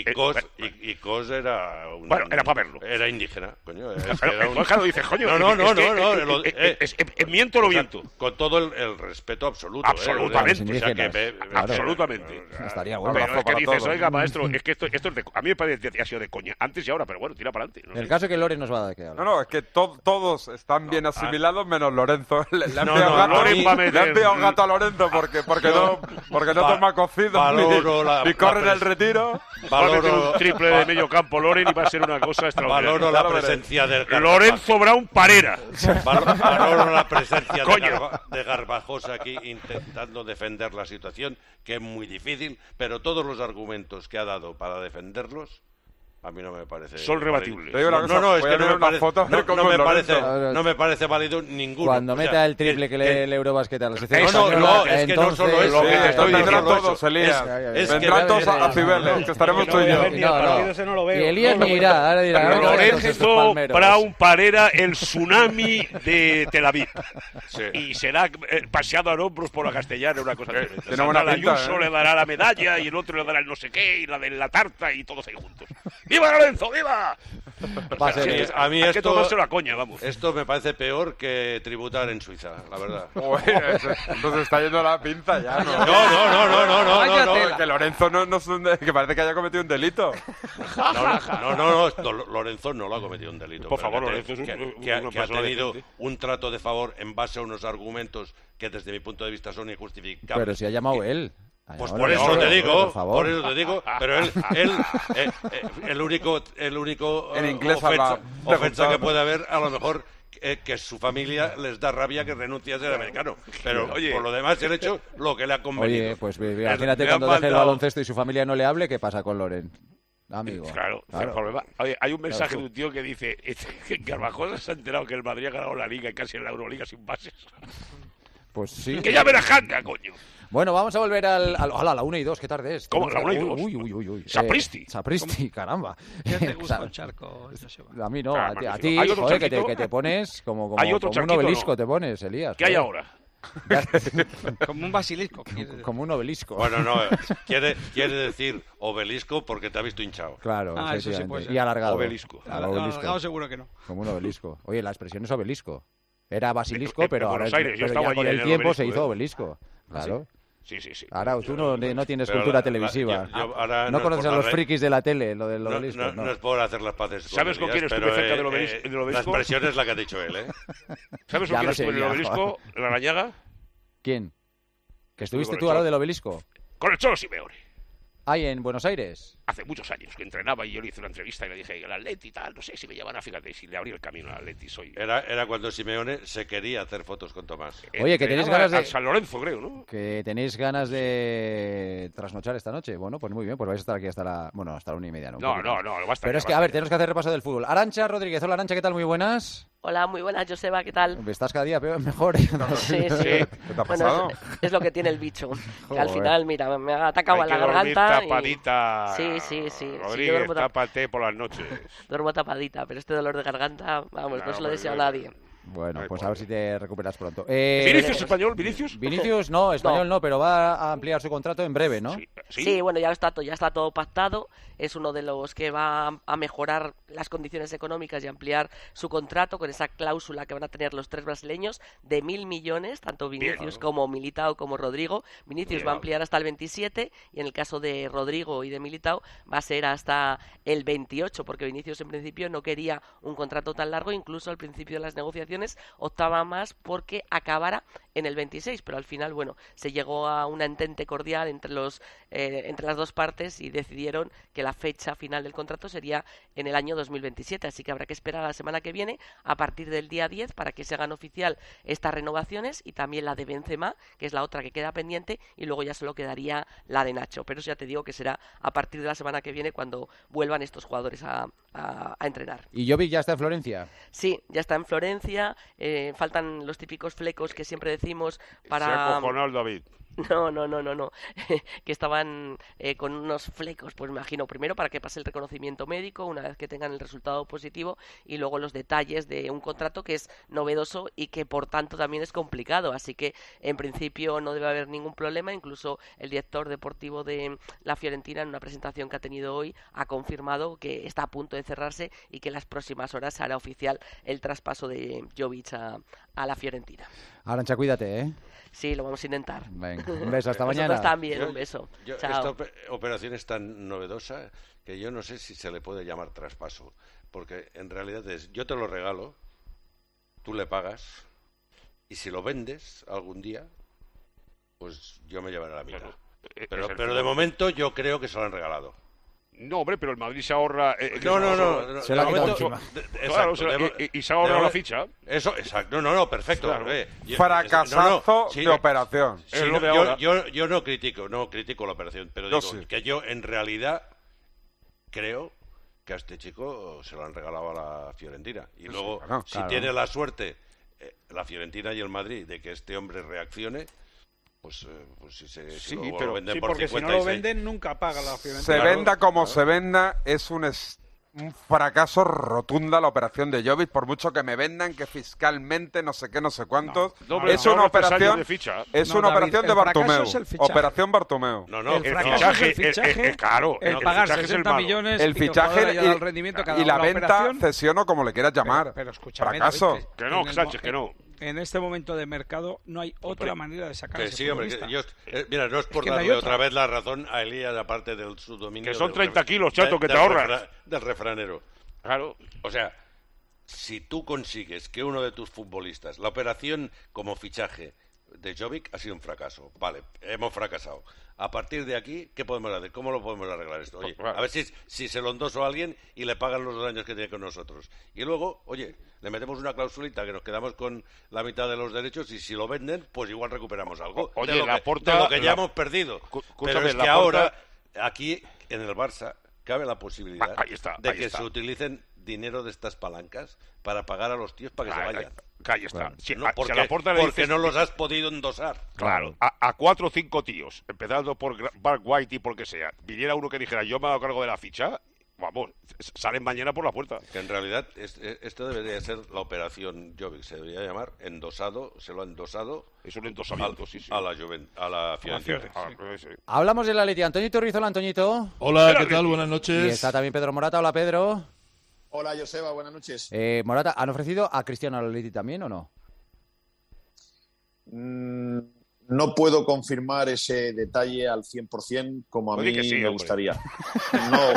y Cos era un... Bueno, era para verlo. Era indígena, coño. Claro, dices, coño. No. ¿Miento o no miento? Con todo el respeto absoluto. Absolutamente. O sea, que absolutamente. Estaría bueno. Pero es que dices, oiga, maestro, es que esto es de... A mí me parece que ha sido de coña, antes y ahora, pero bueno, tira para adelante. El caso es que Loren nos va a dar que hablar. No, es que todos están bien asimilados menos Lorenzo. Le han pillado un gato a Lorenzo porque no toma cocido ni corre en el retiro. Valoro un triple de medio campo Loren y va a ser una cosa extraordinaria. Valoro la presencia del Lorenzo Brown Parera. Valoro la presencia de Garbajosa aquí intentando defender la situación, que es muy difícil, pero todos los argumentos que ha dado para defenderlos a mí no me parece... Son rebatibles. No, es que no me parece válido ninguno. Cuando meta el triple que lee el Eurobasket a la sección es que no solo eso. Vendrán todos, Elías. Vendrán todos a Cibeles, que estaremos tú y yo. Y Elías ni irá. Ahora dirá, Lorenzo Brown Parera, el tsunami de Tel Aviv. Y será paseado a hombros por la Castellana, una cosa tremenda. Sandra Ayuso le dará la medalla y el otro le dará el no sé qué y la de la tarta y todos ahí juntos. ¡Viva Lorenzo, viva! A mí hay que tomarse la coña, vamos. Esto me parece peor que tributar en Suiza, la verdad. Entonces está yendo la pinza ya, ¿no? No. Que Lorenzo no es un... que parece que haya cometido un delito. No, Lorenzo no lo ha cometido un delito. Por favor, Lorenzo que ha tenido un trato de favor en base a unos argumentos que desde mi punto de vista son injustificables. Pero si ha llamado él. Pues por eso te digo, pero él el único en inglés ofensa que puede haber, a lo mejor que su familia les da rabia que renuncie a ser americano, pero por lo demás el hecho lo que le ha convenido. Oye, pues imagínate cuando deje el baloncesto y su familia no le hable, ¿qué pasa con Loren? Amigo. Claro. El problema. Oye, hay un mensaje de un tío que dice que Garbajosa se ha enterado que el Madrid ha ganado la Liga y casi en la Euroliga sin bases. Pues sí. ¡Que ya verá Hanga, coño! Bueno, vamos a volver a la 1 y 2, ¿qué tarde es? ¿Cómo? ¿La 1 y 2? Uy. Sapristi, caramba. ¿Qué te gusta un charco? A mí no, a ti, joder, que te pones como un obelisco, te pones, Elías. ¿Qué hay ahora? Como un basilisco. Como un obelisco. Bueno, no, quiere decir obelisco porque te ha visto hinchado. Claro, eso sí puede ser. Y alargado. Obelisco. Alargado seguro que no. Como un obelisco. Oye, la expresión es obelisco. Era basilisco, pero ahora ya con el tiempo se hizo obelisco. Claro. Sí. Ahora tú no tienes cultura televisiva. No conoces a los frikis de la tele, lo del obelisco. No es por hacer las paces. ¿Sabes con quién estuve cerca del obelisco? La expresión es la que ha dicho él, ¿eh? ¿Sabes con quién estuve en el obelisco? ¿La Arañaga? ¿Quién? ¿Que estuviste tú al lado del obelisco? Con el Cholo Simeone. ¿Ahí en Buenos Aires? Hace muchos años que entrenaba y yo le hice una entrevista y le dije, el Atleti tal, no sé si me llevan a, fíjate, si le abrí el camino al Atleti soy. Era cuando Simeone se quería hacer fotos con Tomás. Oye, que tenéis ganas de... San Lorenzo, creo, ¿no? Que tenéis ganas de trasnochar esta noche. Bueno, pues muy bien, pues vais a estar aquí hasta la 1:30, ¿no? No, va a estar. Pero es que, a ver, tenemos que hacer repaso del fútbol. Arantxa Rodríguez, hola Arantxa, ¿qué tal? Muy buenas. Hola, muy buenas, Joseba, ¿qué tal? Estás cada día mejor. Sí. ¿Qué te ha pasado? Bueno, es lo que tiene el bicho. Que al final, mira, me ha atacado a la garganta. Tapadita. Sí. Rodríguez, tápate por las noches. Duermo tapadita, pero este dolor de garganta, vamos, no se lo deseo a nadie. Bueno, pues a ver si te recuperas pronto. ¿Vinicius español? Vinicius no, español no, pero va a ampliar su contrato en breve, ¿no? Sí, bueno, ya está todo pactado. Es uno de los que va a mejorar las condiciones económicas y ampliar su contrato con esa cláusula que van a tener los tres brasileños de 1.000 millones, tanto Vinicius como Militao como Rodrigo. Vinicius va a ampliar hasta el 27 y en el caso de Rodrigo y de Militao va a ser hasta el 28, porque Vinicius en principio no quería un contrato tan largo, incluso al principio de las negociaciones optaba más porque acabara en el 26, pero al final, bueno, se llegó a una entente cordial entre las dos partes y decidieron que la fecha final del contrato sería en el año 2027, así que habrá que esperar a la semana que viene, a partir del día 10, para que se hagan oficial estas renovaciones y también la de Benzema, que es la otra que queda pendiente, y luego ya solo quedaría la de Nacho, pero eso ya te digo que será a partir de la semana que viene cuando vuelvan estos jugadores a entrenar. ¿Y Jovic ya está en Florencia? Sí, ya está en Florencia, faltan los típicos flecos que siempre decimos para... Se ha acojonado el David. No. Que estaban con unos flecos, pues me imagino, primero para que pase el reconocimiento médico, una vez que tengan el resultado positivo, y luego los detalles de un contrato que es novedoso y que por tanto también es complicado. Así que en principio no debe haber ningún problema. Incluso el director deportivo de la Fiorentina, en una presentación que ha tenido hoy, ha confirmado que está a punto de cerrarse y que en las próximas horas se hará oficial el traspaso de Jovic a la Fiorentina. Arantxa, cuídate, ¿eh? Sí, lo vamos a intentar. Venga, un beso, hasta mañana. También, un beso. Chao. Esta operación es tan novedosa que yo no sé si se le puede llamar traspaso, porque en realidad es, yo te lo regalo, tú le pagas, y si lo vendes algún día, pues yo me llevaré la mitad. Pero de momento yo creo que se lo han regalado. No, hombre, pero el Madrid se ahorra... No. Se la ha quitado encima. Claro, y se ha ahorrado la ficha. Eso, exacto. No, perfecto. Claro. Fracasazo de operación. Sí, yo no critico la operación, pero digo que yo en realidad creo que a este chico se lo han regalado a la Fiorentina. Y luego, si tiene la suerte la Fiorentina y el Madrid de que este hombre reaccione... Pues si lo venden por porque 56. Si no lo venden, nunca paga la Fiorentina. Se venda como se venda, es un fracaso rotunda la operación de Jovic, por mucho que me vendan que fiscalmente no sé qué, no sé cuántos. Es una operación de Bartomeu. Operación Bartomeu. El fichaje, claro. El pagar 60 millones el fichaje el rendimiento y la venta, cesión o como le quieras llamar. Pero escúchame, fracaso. David, que no, Sánchez, que no. En este momento de mercado no hay otra manera de sacar ese futbolista. Mira, no es por darle otra vez la razón a Elías, aparte del subdominio. Que son 30 kilos, chato, que te ahorras. Del refranero. Claro. O sea, si tú consigues que uno de tus futbolistas, la operación como fichaje de Jovic ha sido un fracaso. Vale, hemos fracasado. A partir de aquí, ¿qué podemos hacer? ¿Cómo lo podemos arreglar esto? Oye, a ver si se lo endoso a alguien y le pagan los daños que tiene con nosotros. Y luego, oye, le metemos una clausulita que nos quedamos con la mitad de los derechos y si lo venden, pues igual recuperamos algo. Oye, de lo que ya hemos perdido. Pero es que ahora, aquí en el Barça, cabe la posibilidad de que se utilicen dinero de estas palancas para pagar a los tíos para que se vayan. Ahí está. Claro. Si porque no los has podido endosar. Claro. A 4 o 5 tíos, empezando por Mark White y por que sea, viniera uno que dijera yo me hago cargo de la ficha, vamos, salen mañana por la puerta. Que en realidad esto debería ser la operación Jovic, se debería llamar endosado, se lo ha endosado. Es un endosamiento, sí. A la Fiorentina. Hablamos del Atleti. Antoñito Ruiz, hola Antoñito. Hola, ¿qué tal? Buenas noches. Y está también Pedro Morata, hola Pedro. Hola Joseba, buenas noches. Morata, ¿han ofrecido a Cristiano Atleti también o no? No puedo confirmar ese detalle al 100% como a mí me gustaría. No.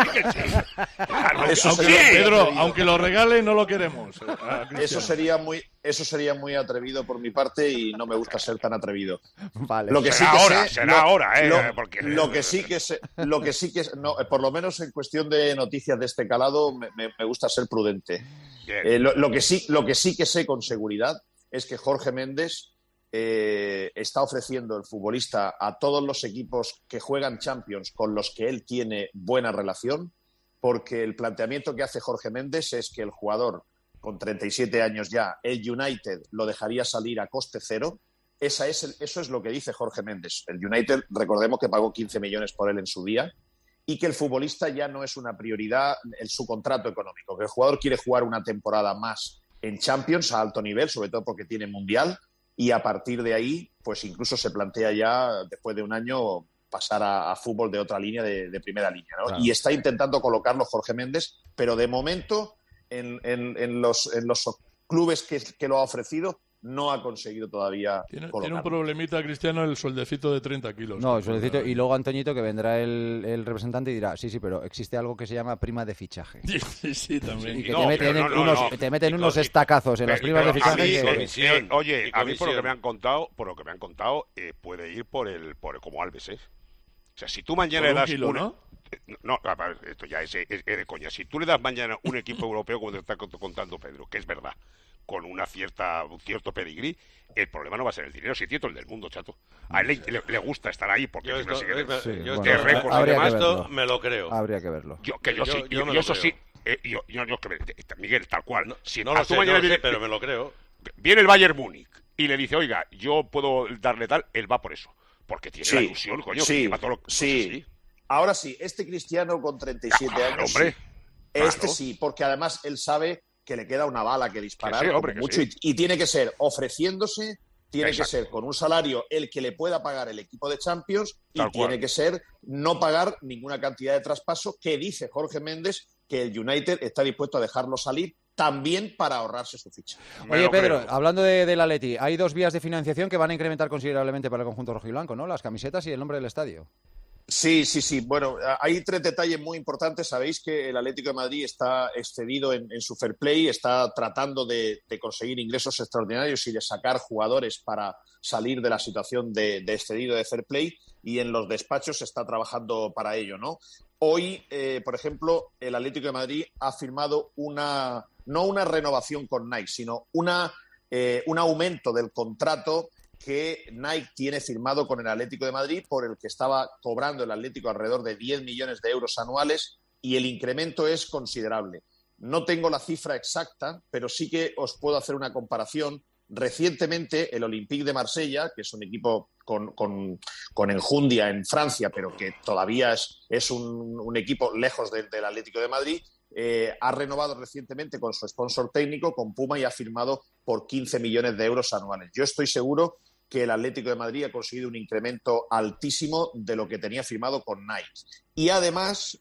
Pedro, aunque lo regale, no lo queremos. Eso sería muy atrevido por mi parte y no me gusta ser tan atrevido. Vale. Lo que será ahora, Lo que sí que no, por lo menos en cuestión de noticias de este calado, me gusta ser prudente. Lo que sí que sé con seguridad es que Jorge Méndez está ofreciendo el futbolista a todos los equipos que juegan Champions con los que él tiene buena relación, porque el planteamiento que hace Jorge Méndez es que el jugador con 37 años ya, el United lo dejaría salir a coste cero. Eso es lo que dice Jorge Méndez. El United, recordemos que pagó 15 millones por él en su día, y que el futbolista ya no es una prioridad en su contrato económico, que el jugador quiere jugar una temporada más en Champions a alto nivel, sobre todo porque tiene Mundial, y a partir de ahí, pues incluso se plantea ya, después de un año, pasar a fútbol de otra línea, de primera línea, ¿no? Claro. Y está intentando colocarlo Jorge Méndez, pero de momento en los clubes que lo ha ofrecido no ha conseguido todavía Tiene un problemita, Cristiano, el sueldecito de 30 kilos. No, el sueldecito, y luego Antoñito, que vendrá el representante y dirá, sí, pero existe algo que se llama prima de fichaje. Sí, también. Y que te meten unos estacazos en las primas de fichaje. Oye, a mí por lo que me han contado, puede ir por como Alves, ¿eh? O sea, si tú mañana le das ¿no? No, esto ya es de coña. Si tú le das mañana un equipo europeo, como te está contando Pedro, que es verdad, con un cierto pedigrí, el problema no va a ser el dinero, si cierto el del mundo, chato. A él le gusta estar ahí porque esto me lo creo. Habría que verlo. Miguel, tal cual. No, si no lo sé, pero me lo creo. Viene el Bayern Múnich y le dice, oiga, yo puedo darle tal, él va por eso. porque tiene la ilusión, coño, que lleva todo lo que... Sí. Ahora sí, este Cristiano con 37 años, hombre, sí, porque además él sabe que le queda una bala que disparar, que sí, hombre, mucho, y tiene que ser ofreciéndose, tiene que ser con un salario el que le pueda pagar el equipo de Champions y tiene que ser no pagar ninguna cantidad de traspaso, que dice Jorge Méndez que el United está dispuesto a dejarlo salir también para ahorrarse su ficha. Oye, Pedro, hablando del Atleti, hay 2 vías de financiación que van a incrementar considerablemente para el conjunto rojiblanco, ¿no? Las camisetas y el nombre del estadio. Sí. Bueno, hay 3 detalles muy importantes. Sabéis que el Atlético de Madrid está excedido en su fair play, está tratando de conseguir ingresos extraordinarios y de sacar jugadores para salir de la situación de excedido de fair play, y en los despachos se está trabajando para ello, ¿no? Hoy, por ejemplo, el Atlético de Madrid ha firmado no una renovación con Nike, sino un aumento del contrato que Nike tiene firmado con el Atlético de Madrid, por el que estaba cobrando el Atlético alrededor de 10 millones de euros anuales, y el incremento es considerable. No tengo la cifra exacta, pero sí que os puedo hacer una comparación. Recientemente, el Olympique de Marsella, que es un equipo con enjundia en Francia, pero que todavía es un equipo lejos del Atlético de Madrid, ha renovado recientemente con su sponsor técnico, con Puma, y ha firmado por 15 millones de euros anuales. Yo estoy seguro que el Atlético de Madrid ha conseguido un incremento altísimo de lo que tenía firmado con Nike. Y además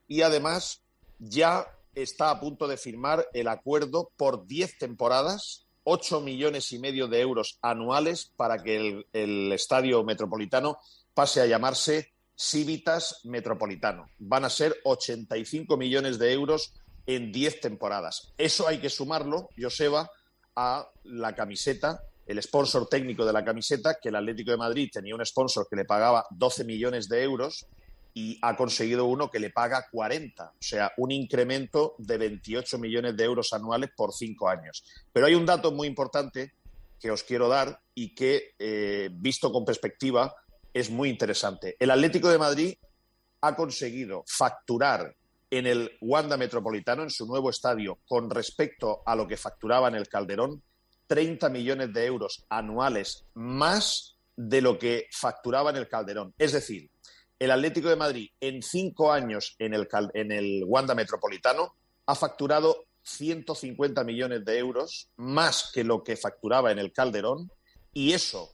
ya está a punto de firmar el acuerdo por 10 temporadas, 8 millones y medio de euros anuales, para que el estadio metropolitano pase a llamarse Civitas Metropolitano. Van a ser 85 millones de euros en 10 temporadas. Eso hay que sumarlo, Joseba, a la camiseta, el sponsor técnico de la camiseta, que el Atlético de Madrid tenía un sponsor que le pagaba 12 millones de euros y ha conseguido uno que le paga 40, o sea, un incremento de 28 millones de euros anuales por 5 años. Pero hay un dato muy importante que os quiero dar y que, visto con perspectiva, es muy interesante. El Atlético de Madrid ha conseguido facturar en el Wanda Metropolitano, en su nuevo estadio, con respecto a lo que facturaba en el Calderón, 30 millones de euros anuales más de lo que facturaba en el Calderón. Es decir, el Atlético de Madrid en 5 años en el Wanda Metropolitano ha facturado 150 millones de euros más que lo que facturaba en el Calderón, y esos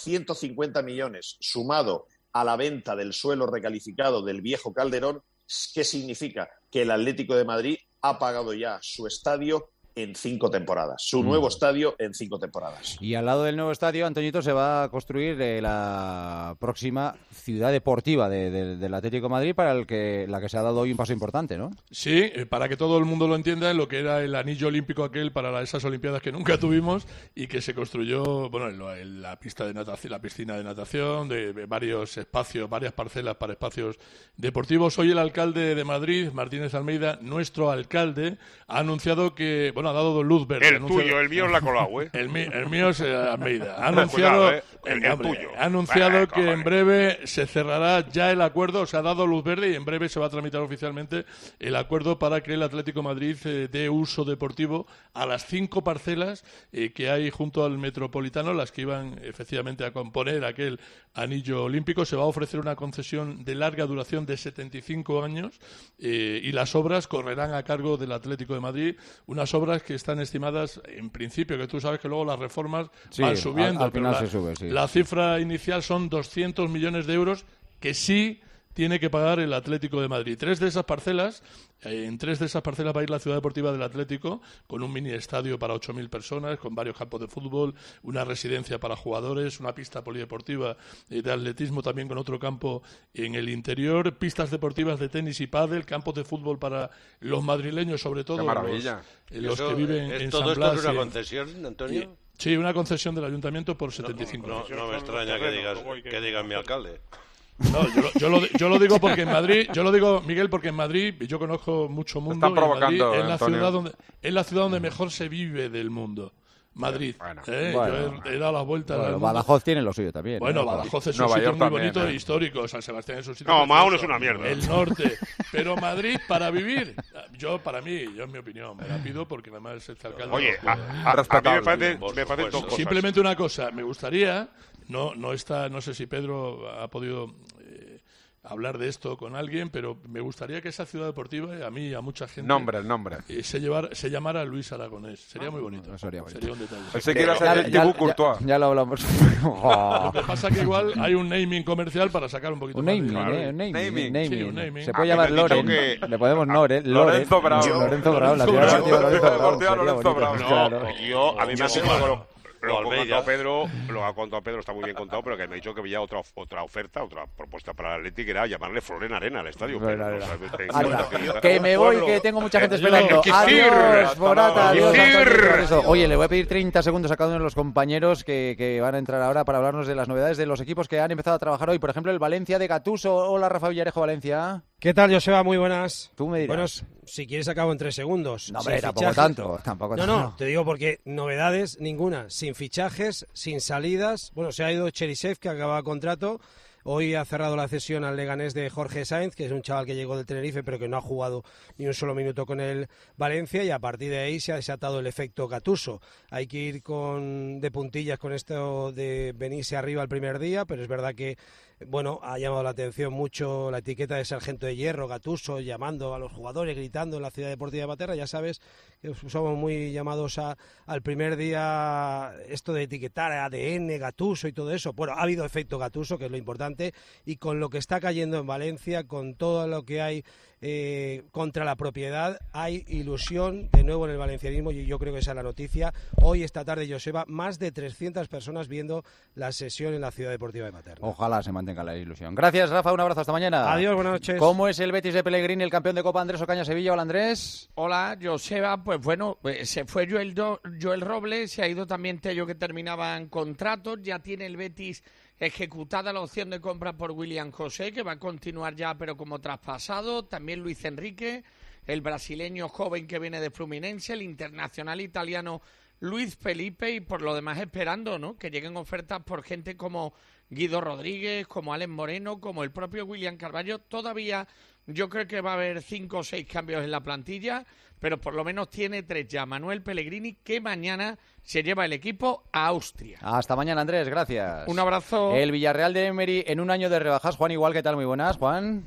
150 millones sumado a la venta del suelo recalificado del viejo Calderón, ¿qué significa? Que el Atlético de Madrid ha pagado ya su estadio en 5 temporadas, su nuevo estadio en 5 temporadas. Y al lado del nuevo estadio, Antoñito, se va a construir la próxima ciudad deportiva del Atlético de Madrid, para la que se ha dado hoy un paso importante, ¿no? Sí, para que todo el mundo lo entienda, lo que era el anillo olímpico aquel para esas Olimpiadas que nunca tuvimos, y que se construyó, bueno, en la pista de natación, la piscina de natación, de varios espacios, varias parcelas para espacios deportivos. Hoy el alcalde de Madrid, Martínez Almeida, nuestro alcalde, ha anunciado que, bueno, ha dado luz verde. El tuyo, el mío es la colado, ¿eh? El mío es Almeida. Ha anunciado, el tuyo. Ha anunciado que en breve se cerrará ya el acuerdo, se ha dado luz verde, y en breve se va a tramitar oficialmente el acuerdo para que el Atlético de Madrid dé uso deportivo a las 5 parcelas que hay junto al Metropolitano, las que iban efectivamente a componer aquel anillo olímpico. Se va a ofrecer una concesión de larga duración de 75 años y las obras correrán a cargo del Atlético de Madrid, unas obras que están estimadas, en principio, que tú sabes que luego las reformas van subiendo, al final se sube, sí. La cifra inicial son 200 millones de euros que sí tiene que pagar el Atlético de Madrid. En 3 de esas parcelas va a ir la ciudad deportiva del Atlético, con un mini estadio para 8.000 personas, con varios campos de fútbol, una residencia para jugadores, una pista polideportiva de atletismo también con otro campo en el interior, pistas deportivas de tenis y pádel, campos de fútbol para los madrileños, sobre todo los que viven en San Blas. ¿Todo esto es una concesión, Antonio? Sí, una concesión del ayuntamiento por 75 años. No me extraña que digas mi alcalde. No, yo lo digo porque en Madrid, yo lo digo, Miguel, porque en Madrid yo conozco mucho mundo. Están provocando, y Madrid es la ciudad donde mejor se vive del mundo. Madrid. Yo he dado las vueltas. Bueno, Badajoz tiene lo suyo también. Bueno, Badajoz es un sitio muy bonito e histórico. San Sebastián es un sitio. No, Mahón es una mierda. El norte. Pero Madrid, para vivir, yo en mi opinión, me la pido porque además este alcalde. Oye, a mí me parece dos cosas. Simplemente una cosa, me gustaría No está, no sé si Pedro ha podido hablar de esto con alguien, pero me gustaría que esa ciudad deportiva, a mí y a mucha gente... El nombre. Se llamara Luis Aragonés. Sería muy bonito. Sería un detalle. Pensé que iba a ser el Thibaut Courtois. Ya lo hablamos. Lo que pasa que igual hay un naming comercial para sacar un poquito un más naming. Sí, un naming. Se puede llamar Loren. Le podemos Lorenzo Bravo. Lorenzo Bravo. La ciudad deportiva Lorenzo Bravo. A mí me ha sido... Lo ha contado Pedro, está muy bien contado, pero que me ha dicho que había otra oferta, otra propuesta para el Atlético, que era llamarle Floren Arena al estadio. Que me voy, que tengo mucha gente esperando. Adiós, Morata, adiós. Oye, le voy a pedir 30 segundos a cada uno de los compañeros que van a entrar ahora para hablarnos de las novedades de los equipos que han empezado a trabajar hoy. Por ejemplo, el Valencia de Gattuso. Hola, Rafa Villarejo, Valencia. ¿Qué tal, Joseba? Muy buenas. Tú me dirás. Bueno, si quieres acabo en 3 segundos. No, hombre, tampoco tanto. No, te digo porque novedades ninguna. Sin fichajes, sin salidas. Bueno, se ha ido Cherisev, que acaba contrato. Hoy ha cerrado la cesión al Leganés de Jorge Sainz, que es un chaval que llegó del Tenerife, pero que no ha jugado ni un solo minuto con el Valencia, y a partir de ahí se ha desatado el efecto Gattuso. Hay que ir de puntillas con esto de venirse arriba el primer día, pero es verdad que ha llamado la atención mucho la etiqueta de sargento de hierro, Gattuso, llamando a los jugadores, gritando en la ciudad deportiva de Paterra. Ya sabes que somos muy llamados al primer día esto de etiquetar ADN, Gattuso y todo eso. Bueno, ha habido efecto Gattuso, que es lo importante, y con lo que está cayendo en Valencia, con todo lo que hay contra la propiedad, hay ilusión de nuevo en el valencianismo, y yo creo que esa es la noticia. Hoy, esta tarde, Joseba, más de 300 personas viendo la sesión en la ciudad deportiva de Paterna. Ojalá se mantenga la ilusión. Gracias, Rafa, un abrazo, hasta mañana. Adiós, buenas noches. ¿Cómo es el Betis de Pellegrini, el campeón de Copa, Andrés Ocaña Sevilla? Hola, Andrés. Hola, Joseba. Pues bueno, se fue Joel Robles, se ha ido también Tello, que terminaban contratos, ya tiene el Betis ejecutada la opción de compra por William José, que va a continuar ya pero como traspasado. También Luis Enrique, el brasileño joven que viene de Fluminense, el internacional italiano Luis Felipe, y por lo demás esperando, ¿no?, que lleguen ofertas por gente como Guido Rodríguez, como Alex Moreno, como el propio William Carvalho. Todavía yo creo que va a haber 5 o 6 cambios en la plantilla, pero por lo menos tiene 3 ya. Manuel Pellegrini, que mañana se lleva el equipo a Austria. Hasta mañana, Andrés, gracias. Un abrazo. El Villarreal de Emery en un año de rebajas. Juan, igual, ¿qué tal? Muy buenas, Juan.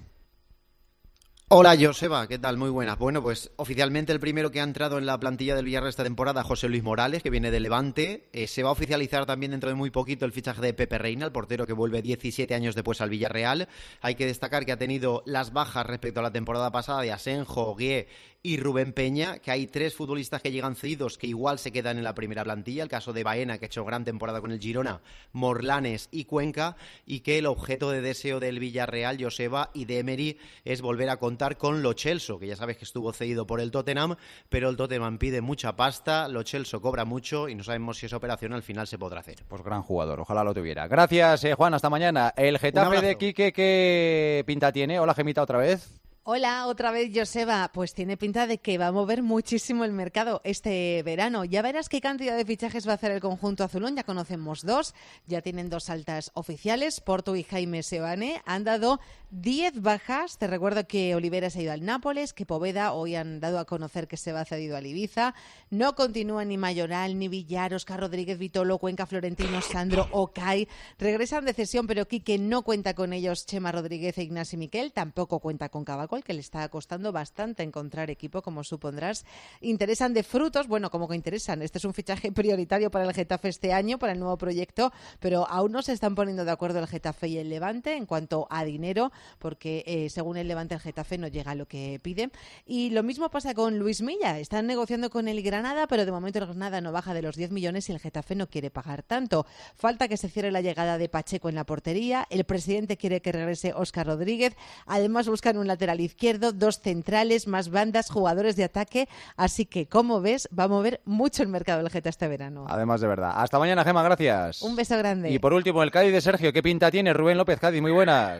Hola, Joseba, ¿qué tal? Muy buenas. Bueno, pues oficialmente el primero que ha entrado en la plantilla del Villarreal esta temporada, José Luis Morales, que viene de Levante. Se va a oficializar también dentro de muy poquito el fichaje de Pepe Reina, el portero que vuelve 17 años después al Villarreal. Hay que destacar que ha tenido las bajas respecto a la temporada pasada de Asenjo, Gué y Rubén Peña, que hay 3 futbolistas que llegan cedidos que igual se quedan en la primera plantilla. El caso de Baena, que ha hecho gran temporada con el Girona, Morlanes y Cuenca, y que el objeto de deseo del Villarreal, Joseba, y de Emery es volver a contar con Lo Celso, que ya sabes que estuvo cedido por el Tottenham, pero el Tottenham pide mucha pasta, Lo Celso cobra mucho y no sabemos si esa operación al final se podrá hacer. Pues gran jugador, ojalá lo tuviera. Gracias, Juan, hasta mañana. El Getafe de Quique, ¿qué pinta tiene? Hola, Gemita, otra vez. Hola, otra vez, Joseba. Pues tiene pinta de que va a mover muchísimo el mercado este verano. Ya verás qué cantidad de fichajes va a hacer el conjunto azulón. Ya conocemos 2, ya tienen 2 altas oficiales, Porto y Jaime Seoane. Han dado 10 bajas. Te recuerdo que Olivera se ha ido al Nápoles, que Poveda hoy han dado a conocer que se va cedido al Ibiza. No continúan ni Mayoral, ni Villar, Óscar Rodríguez, Vitolo, Cuenca, Florentino, Sandro, Okay. Regresan de cesión, pero Quique no cuenta con ellos. Chema Rodríguez e Ignasi Miquel. Tampoco cuenta con Cavacol, que le está costando bastante encontrar equipo, como supondrás. Interesan de frutos, bueno, como que interesan. Este es un fichaje prioritario para el Getafe este año, para el nuevo proyecto, pero aún no se están poniendo de acuerdo el Getafe y el Levante en cuanto a dinero, porque según el Levante el Getafe no llega a lo que pide. Y lo mismo pasa con Luis Milla. Están negociando con el Granada, pero de momento el Granada no baja de los 10 millones y el Getafe no quiere pagar tanto. Falta que se cierre la llegada de Pacheco en la portería. El presidente quiere que regrese Óscar Rodríguez. Además buscan un lateral izquierdo, 2 centrales, más bandas, jugadores de ataque. Así que, como ves, va a mover mucho el mercado del Getafe este verano. Además, de verdad. Hasta mañana, Gema, gracias. Un beso grande. Y por último, el Cádiz de Sergio. ¿Qué pinta tiene Rubén López? Cádiz, muy buenas.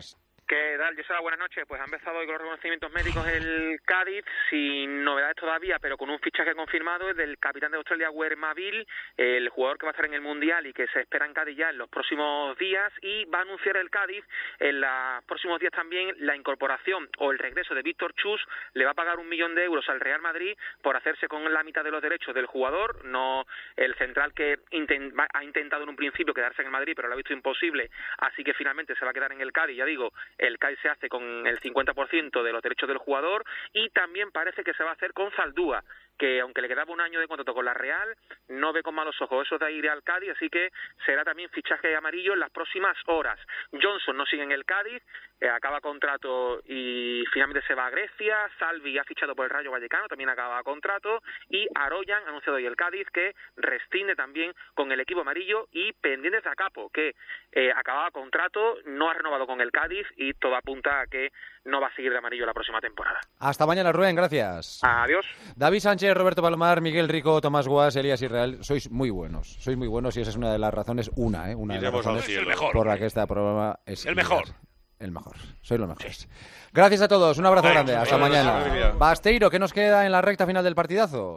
¿Qué tal, Joseba? Buenas noches. Pues ha empezado hoy con los reconocimientos médicos el Cádiz, sin novedades todavía, pero con un fichaje confirmado es del capitán de Australia, Wade Maville, el jugador que va a estar en el Mundial y que se espera en Cádiz ya en los próximos días, y va a anunciar el Cádiz en los próximos días también la incorporación o el regreso de Víctor Chus. Le va a pagar 1 millón de euros al Real Madrid por hacerse con la mitad de los derechos del jugador, no el central que ha intentado en un principio quedarse en el Madrid, pero lo ha visto imposible, así que finalmente se va a quedar en el Cádiz. Ya digo, el Cádiz se hace con el 50% de los derechos del jugador, y también parece que se va a hacer con Zaldúa, que aunque le quedaba 1 año de contrato con la Real, no ve con malos ojos eso de ir al Cádiz, así que será también fichaje amarillo en las próximas horas. Johnson no sigue en el Cádiz, acaba contrato y finalmente se va a Grecia. Salvi ha fichado por el Rayo Vallecano, también acaba contrato, y Aroyan ha anunciado hoy el Cádiz que rescinde también con el equipo amarillo, y pendientes de Acapo, que acababa contrato, no ha renovado con el Cádiz y todo apunta a que no va a seguir de amarillo la próxima temporada. Hasta mañana, Rubén, gracias. Adiós. David Sánchez, Roberto Palomar, Miguel Rico, Tomás Guas, Elías Israel, sois muy buenos y esa es una de las razones, una de las razones por la que este programa es el mejor. El mejor, sois los mejores. Gracias a todos, un abrazo grande, hasta mañana. Basteiro, ¿qué nos queda en la recta final del partidazo?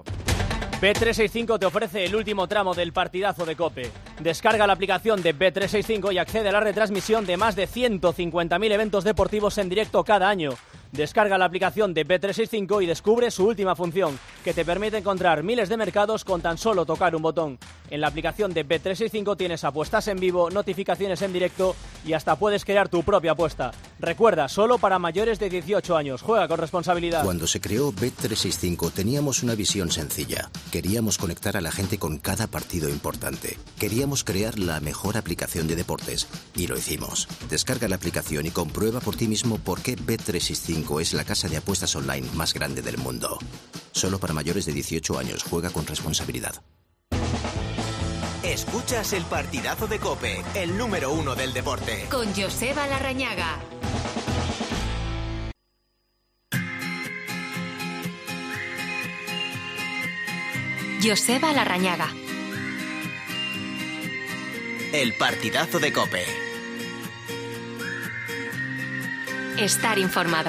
Bet365 te ofrece el último tramo del partidazo de COPE. Descarga la aplicación de Bet365 y accede a la retransmisión de más de 150.000 eventos deportivos en directo cada año. Descarga la aplicación de Bet365 y descubre su última función, que te permite encontrar miles de mercados con tan solo tocar un botón. En la aplicación de Bet365 tienes apuestas en vivo, notificaciones en directo y hasta puedes crear tu propia apuesta. Recuerda, solo para mayores de 18 años. Juega con responsabilidad. Cuando se creó Bet365 teníamos una visión sencilla. Queríamos conectar a la gente con cada partido importante. Queríamos crear la mejor aplicación de deportes y lo hicimos. Descarga la aplicación y comprueba por ti mismo por qué Bet365 es la casa de apuestas online más grande del mundo. Solo para mayores de 18 años. Juega con responsabilidad. Escuchas el partidazo de COPE, el número 1 del deporte. Con Joseba Larrañaga. Joseba Larrañaga. El partidazo de COPE. Estar informado.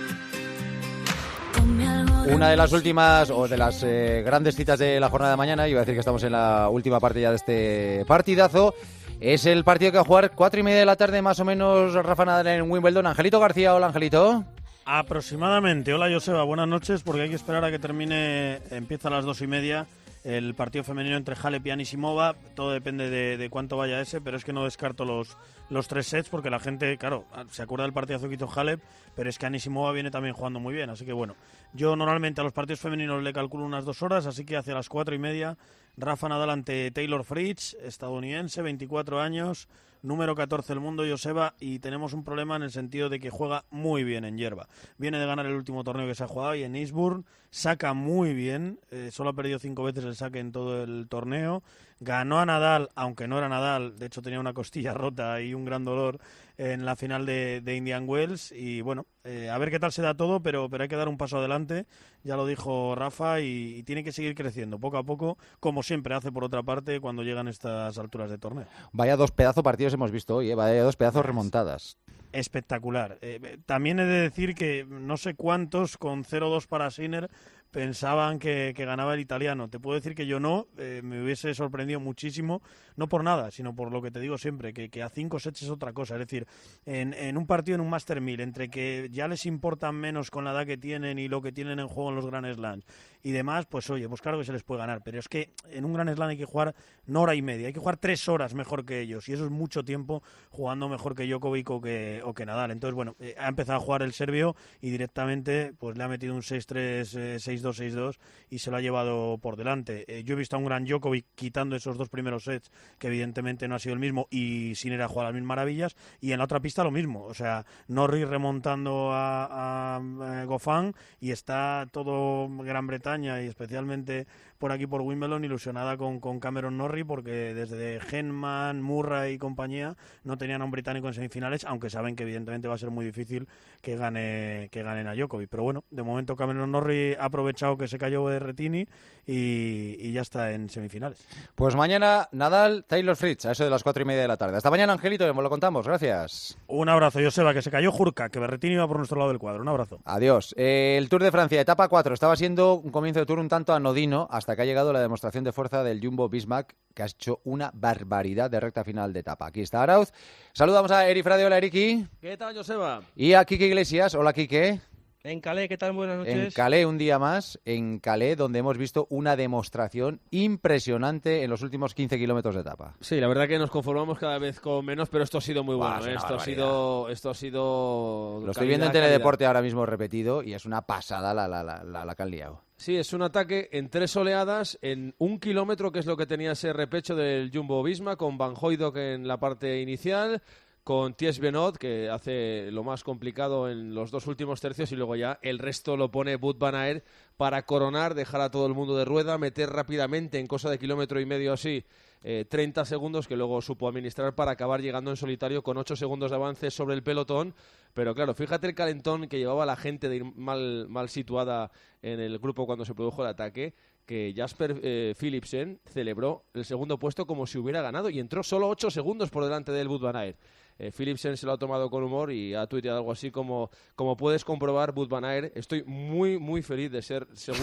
Una de las últimas, o de las grandes citas de la jornada de mañana, iba a decir que estamos en la última parte ya de este partidazo, es el partido que va a jugar 4:30 de la tarde más o menos Rafa Nadal en Wimbledon. Angelito García, hola Angelito. Aproximadamente, hola Joseba, buenas noches, porque hay que esperar a que empieza a las 2:30 el partido femenino entre Halep y Anisimova. Todo depende de cuánto vaya ese, pero es que no descarto los 3 sets, porque la gente, claro, se acuerda del partidazo que hizo Halep, pero es que Anisimova viene también jugando muy bien, así que bueno, yo normalmente a los partidos femeninos le calculo unas 2 horas, así que hacia las 4:30 Rafa Nadal ante Taylor Fritz, estadounidense, 24 años, número 14 del mundo, Joseba, y tenemos un problema en el sentido de que juega muy bien en hierba. Viene de ganar el último torneo que se ha jugado y en Eastbourne saca muy bien, solo ha perdido 5 veces el saque en todo el torneo. Ganó a Nadal, aunque no era Nadal, de hecho tenía una costilla rota y un gran dolor en la final de Indian Wells, y bueno, a ver qué tal se da todo, pero hay que dar un paso adelante, ya lo dijo Rafa, y tiene que seguir creciendo poco a poco, como siempre hace por otra parte cuando llegan estas alturas de torneo. Vaya 2 pedazos partidos hemos visto hoy, vaya 2 pedazos remontadas. Espectacular. También he de decir que no sé cuántos con 0-2 para Sinner pensaban que ganaba el italiano. Te puedo decir que yo no, me hubiese sorprendido muchísimo, no por nada, sino por lo que te digo siempre, que a 5 sets es otra cosa. Es decir, en un partido, en un Master 1000, entre que ya les importan menos con la edad que tienen y lo que tienen en juego en los Grand Slams y demás, pues oye, pues claro que se les puede ganar, pero es que en un Grand Slam hay que jugar no hora y media, hay que jugar 3 horas mejor que ellos, y eso es mucho tiempo jugando mejor que Djokovic o que Nadal. Entonces, bueno, ha empezado a jugar el serbio y directamente pues le ha metido un 6-3, 6-2, 6-2 y se lo ha llevado por delante. Yo he visto a un gran Djokovic quitando esos 2 primeros sets, que evidentemente no ha sido el mismo, y Sinner ha jugado las mismas maravillas, y en la otra pista lo mismo, o sea, Norrie remontando a Goffin, y está todo Gran Bretaña y especialmente por aquí por Wimbledon ilusionada con Cameron Norrie, porque desde Henman, Murray y compañía no tenían a un británico en semifinales, aunque saben saben que evidentemente va a ser muy difícil que ganen a Djokovic. Pero bueno, de momento Cameron Norrie ha aprovechado que se cayó Berrettini y ya está en semifinales. Pues mañana Nadal, Taylor Fritz, a eso de las 4:30 de la tarde. Hasta mañana, Angelito, nos lo contamos. Gracias. Un abrazo, Joseba, que se cayó Jurka, que Berrettini iba por nuestro lado del cuadro. Un abrazo. Adiós. El Tour de Francia, etapa 4. Estaba siendo un comienzo de Tour un tanto anodino hasta que ha llegado la demostración de fuerza del Jumbo-Visma, que ha hecho una barbaridad de recta final de etapa. Aquí está Arauz. Saludamos a Eri Frade. Hola, Eriki. ¿Qué tal, Joseba? Y a Quique Iglesias. Hola, Quique. En Calais, ¿qué tal? Buenas noches. En Calais, un día más, en Calais, donde hemos visto una demostración impresionante en los últimos 15 kilómetros de etapa. Sí, la verdad que nos conformamos cada vez con menos, pero esto ha sido muy bueno. Esto ha sido Lo estoy viendo en Teledeporte ahora mismo repetido y es una pasada la que han liado. Sí, es un ataque en 3 oleadas, en 1 kilómetro, que es lo que tenía ese repecho del Jumbo-Visma, con Van Hooydonk en la parte inicial, con Thies Benoit, que hace lo más complicado en los 2 últimos tercios, y luego ya el resto lo pone Wout van Aert para coronar, dejar a todo el mundo de rueda, meter rápidamente en cosa de 1,5 kilómetros así 30 segundos, que luego supo administrar para acabar llegando en solitario con 8 segundos de avance sobre el pelotón. Pero claro, fíjate el calentón que llevaba la gente de ir mal situada en el grupo cuando se produjo el ataque, que Jasper Philipsen celebró el segundo puesto como si hubiera ganado y entró solo 8 segundos por delante del Wout van Aert. Philipsen se lo ha tomado con humor y ha tuiteado algo así como puedes comprobar, Wout van Aert, estoy muy, muy feliz de ser segundo.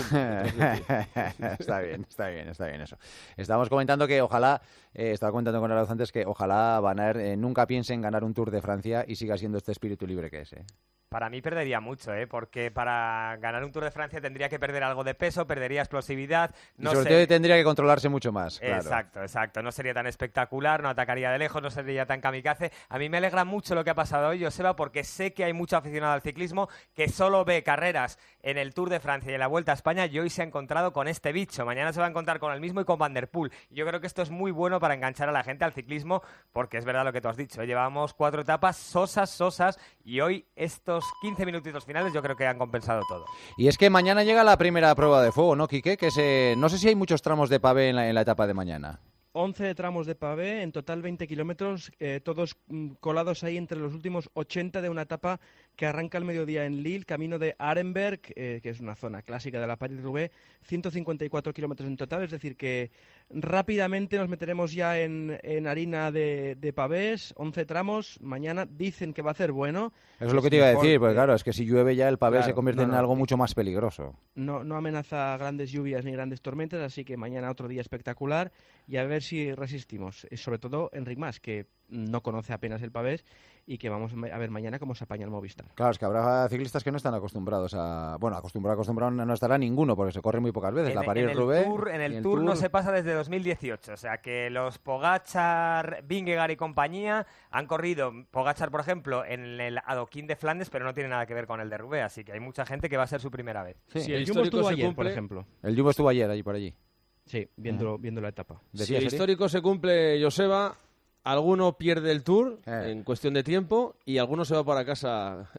Está bien eso. Estábamos comentando que ojalá, estaba comentando con Arauz antes, que ojalá Van Aert nunca piense en ganar un Tour de Francia y siga siendo este espíritu libre que es. Para mí perdería mucho, porque para ganar un Tour de Francia tendría que perder algo de peso, perdería explosividad. Y sobre todo tendría que controlarse mucho más. Claro. Exacto. No sería tan espectacular, no atacaría de lejos, no sería tan kamikaze. A mí me alegra mucho lo que ha pasado hoy, Joseba, porque sé que hay mucho aficionado al ciclismo que solo ve carreras en el Tour de Francia y en la Vuelta a España y hoy se ha encontrado con este bicho. Mañana se va a encontrar con el mismo y con Van der Poel. Yo creo que esto es muy bueno para enganchar a la gente al ciclismo, porque es verdad lo que tú has dicho. Llevamos 4 etapas sosas y hoy estos 15 minutitos finales yo creo que han compensado todo. Y es que mañana llega la primera prueba de fuego, ¿no, Quique? Que no sé si hay muchos tramos de pavé en la etapa de mañana. 11 tramos de pavé, en total 20 kilómetros, todos colados ahí entre los últimos 80 de una etapa que arranca al mediodía en Lille, camino de Arenberg, que es una zona clásica de la Paris-Roubaix, 154 kilómetros en total, es decir que rápidamente nos meteremos ya en harina de pavés, 11 tramos, mañana dicen que va a ser bueno. Eso es lo que te iba a decir, porque claro, es que si llueve ya el pavé se convierte en algo mucho más peligroso. No amenaza grandes lluvias ni grandes tormentas, así que mañana otro día espectacular y a ver si resistimos, sobre todo Enric Mas, que no conoce apenas el pavés y que vamos a ver mañana cómo se apaña el Movistar. Claro, es que habrá ciclistas que no están acostumbrados acostumbrado no estará ninguno, porque se corre muy pocas veces. La Paris-Roubaix. En el Tour no se pasa desde 2018, o sea que los Pogačar, Vingegaard y compañía han corrido, Pogačar por ejemplo, en el adoquín de Flandes, pero no tiene nada que ver con el de Roubaix, así que hay mucha gente que va a ser su primera vez. Sí, el Jumbo estuvo ayer, por ejemplo. El Jumbo estuvo ayer, allí por allí. Sí, viendo la etapa. Si el histórico se cumple, Joseba, alguno pierde el Tour en cuestión de tiempo y alguno se va para casa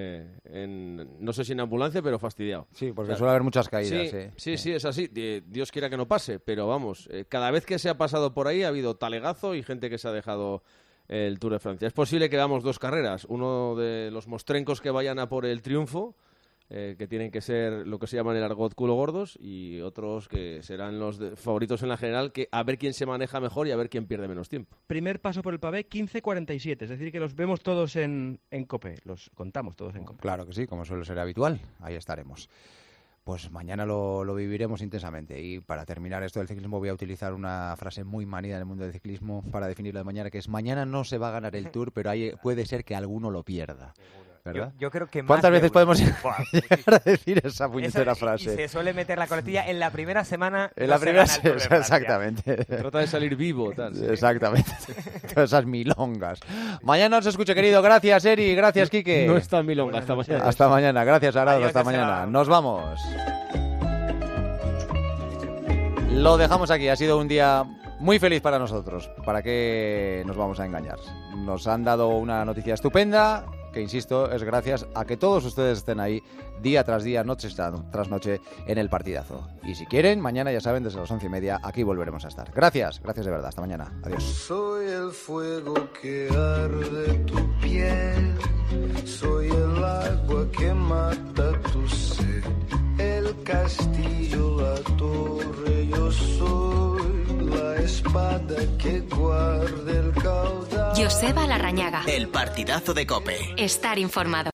no sé si en ambulancia, pero fastidiado. Sí, porque suele haber muchas caídas. Sí, es así. Dios quiera que no pase, pero vamos, cada vez que se ha pasado por ahí ha habido talegazo y gente que se ha dejado el Tour de Francia. Es posible que veamos 2 carreras, uno de los mostrencos que vayan a por el triunfo, que tienen que ser lo que se llaman el argot culo gordos, y otros que serán los favoritos en la general, que a ver quién se maneja mejor y a ver quién pierde menos tiempo. Primer paso por el pavé, 15:47, es decir que los vemos todos en COPE, los contamos todos en COPE. Claro que sí, como suele ser habitual, ahí estaremos. Pues mañana lo viviremos intensamente. Y para terminar esto del ciclismo voy a utilizar una frase muy manida en el mundo del ciclismo para definir lo de mañana, que es: mañana no se va a ganar el Tour, pero puede ser que alguno lo pierda. ¿Verdad? Yo creo que ¿Cuántas veces podemos llegar a decir esa puñetera frase? Y se suele meter la coletilla en la primera semana. En la primera semana, exactamente. Trata de salir vivo. Tal, sí. Exactamente. Todas esas milongas. Mañana os escucho, querido. Gracias, Eri. Gracias, Quique. No es tan milonga. Hasta mañana. Hasta mañana. Gracias, Arado. Hasta mañana. Nos vamos. Lo dejamos aquí. Ha sido un día muy feliz para nosotros. ¿Para qué nos vamos a engañar? Nos han dado una noticia estupenda, que insisto, es gracias a que todos ustedes estén ahí día tras día, noche tras noche en el partidazo. Y si quieren, mañana ya saben, desde las 11:30 aquí volveremos a estar. Gracias de verdad, hasta mañana. Adiós. Soy el fuego que arde tu piel, soy el agua que mata tu sed, el castillo, la torre, yo soy la espada que guarda el caudal. Joseba Larrañaga. El partidazo de COPE. Estar informado.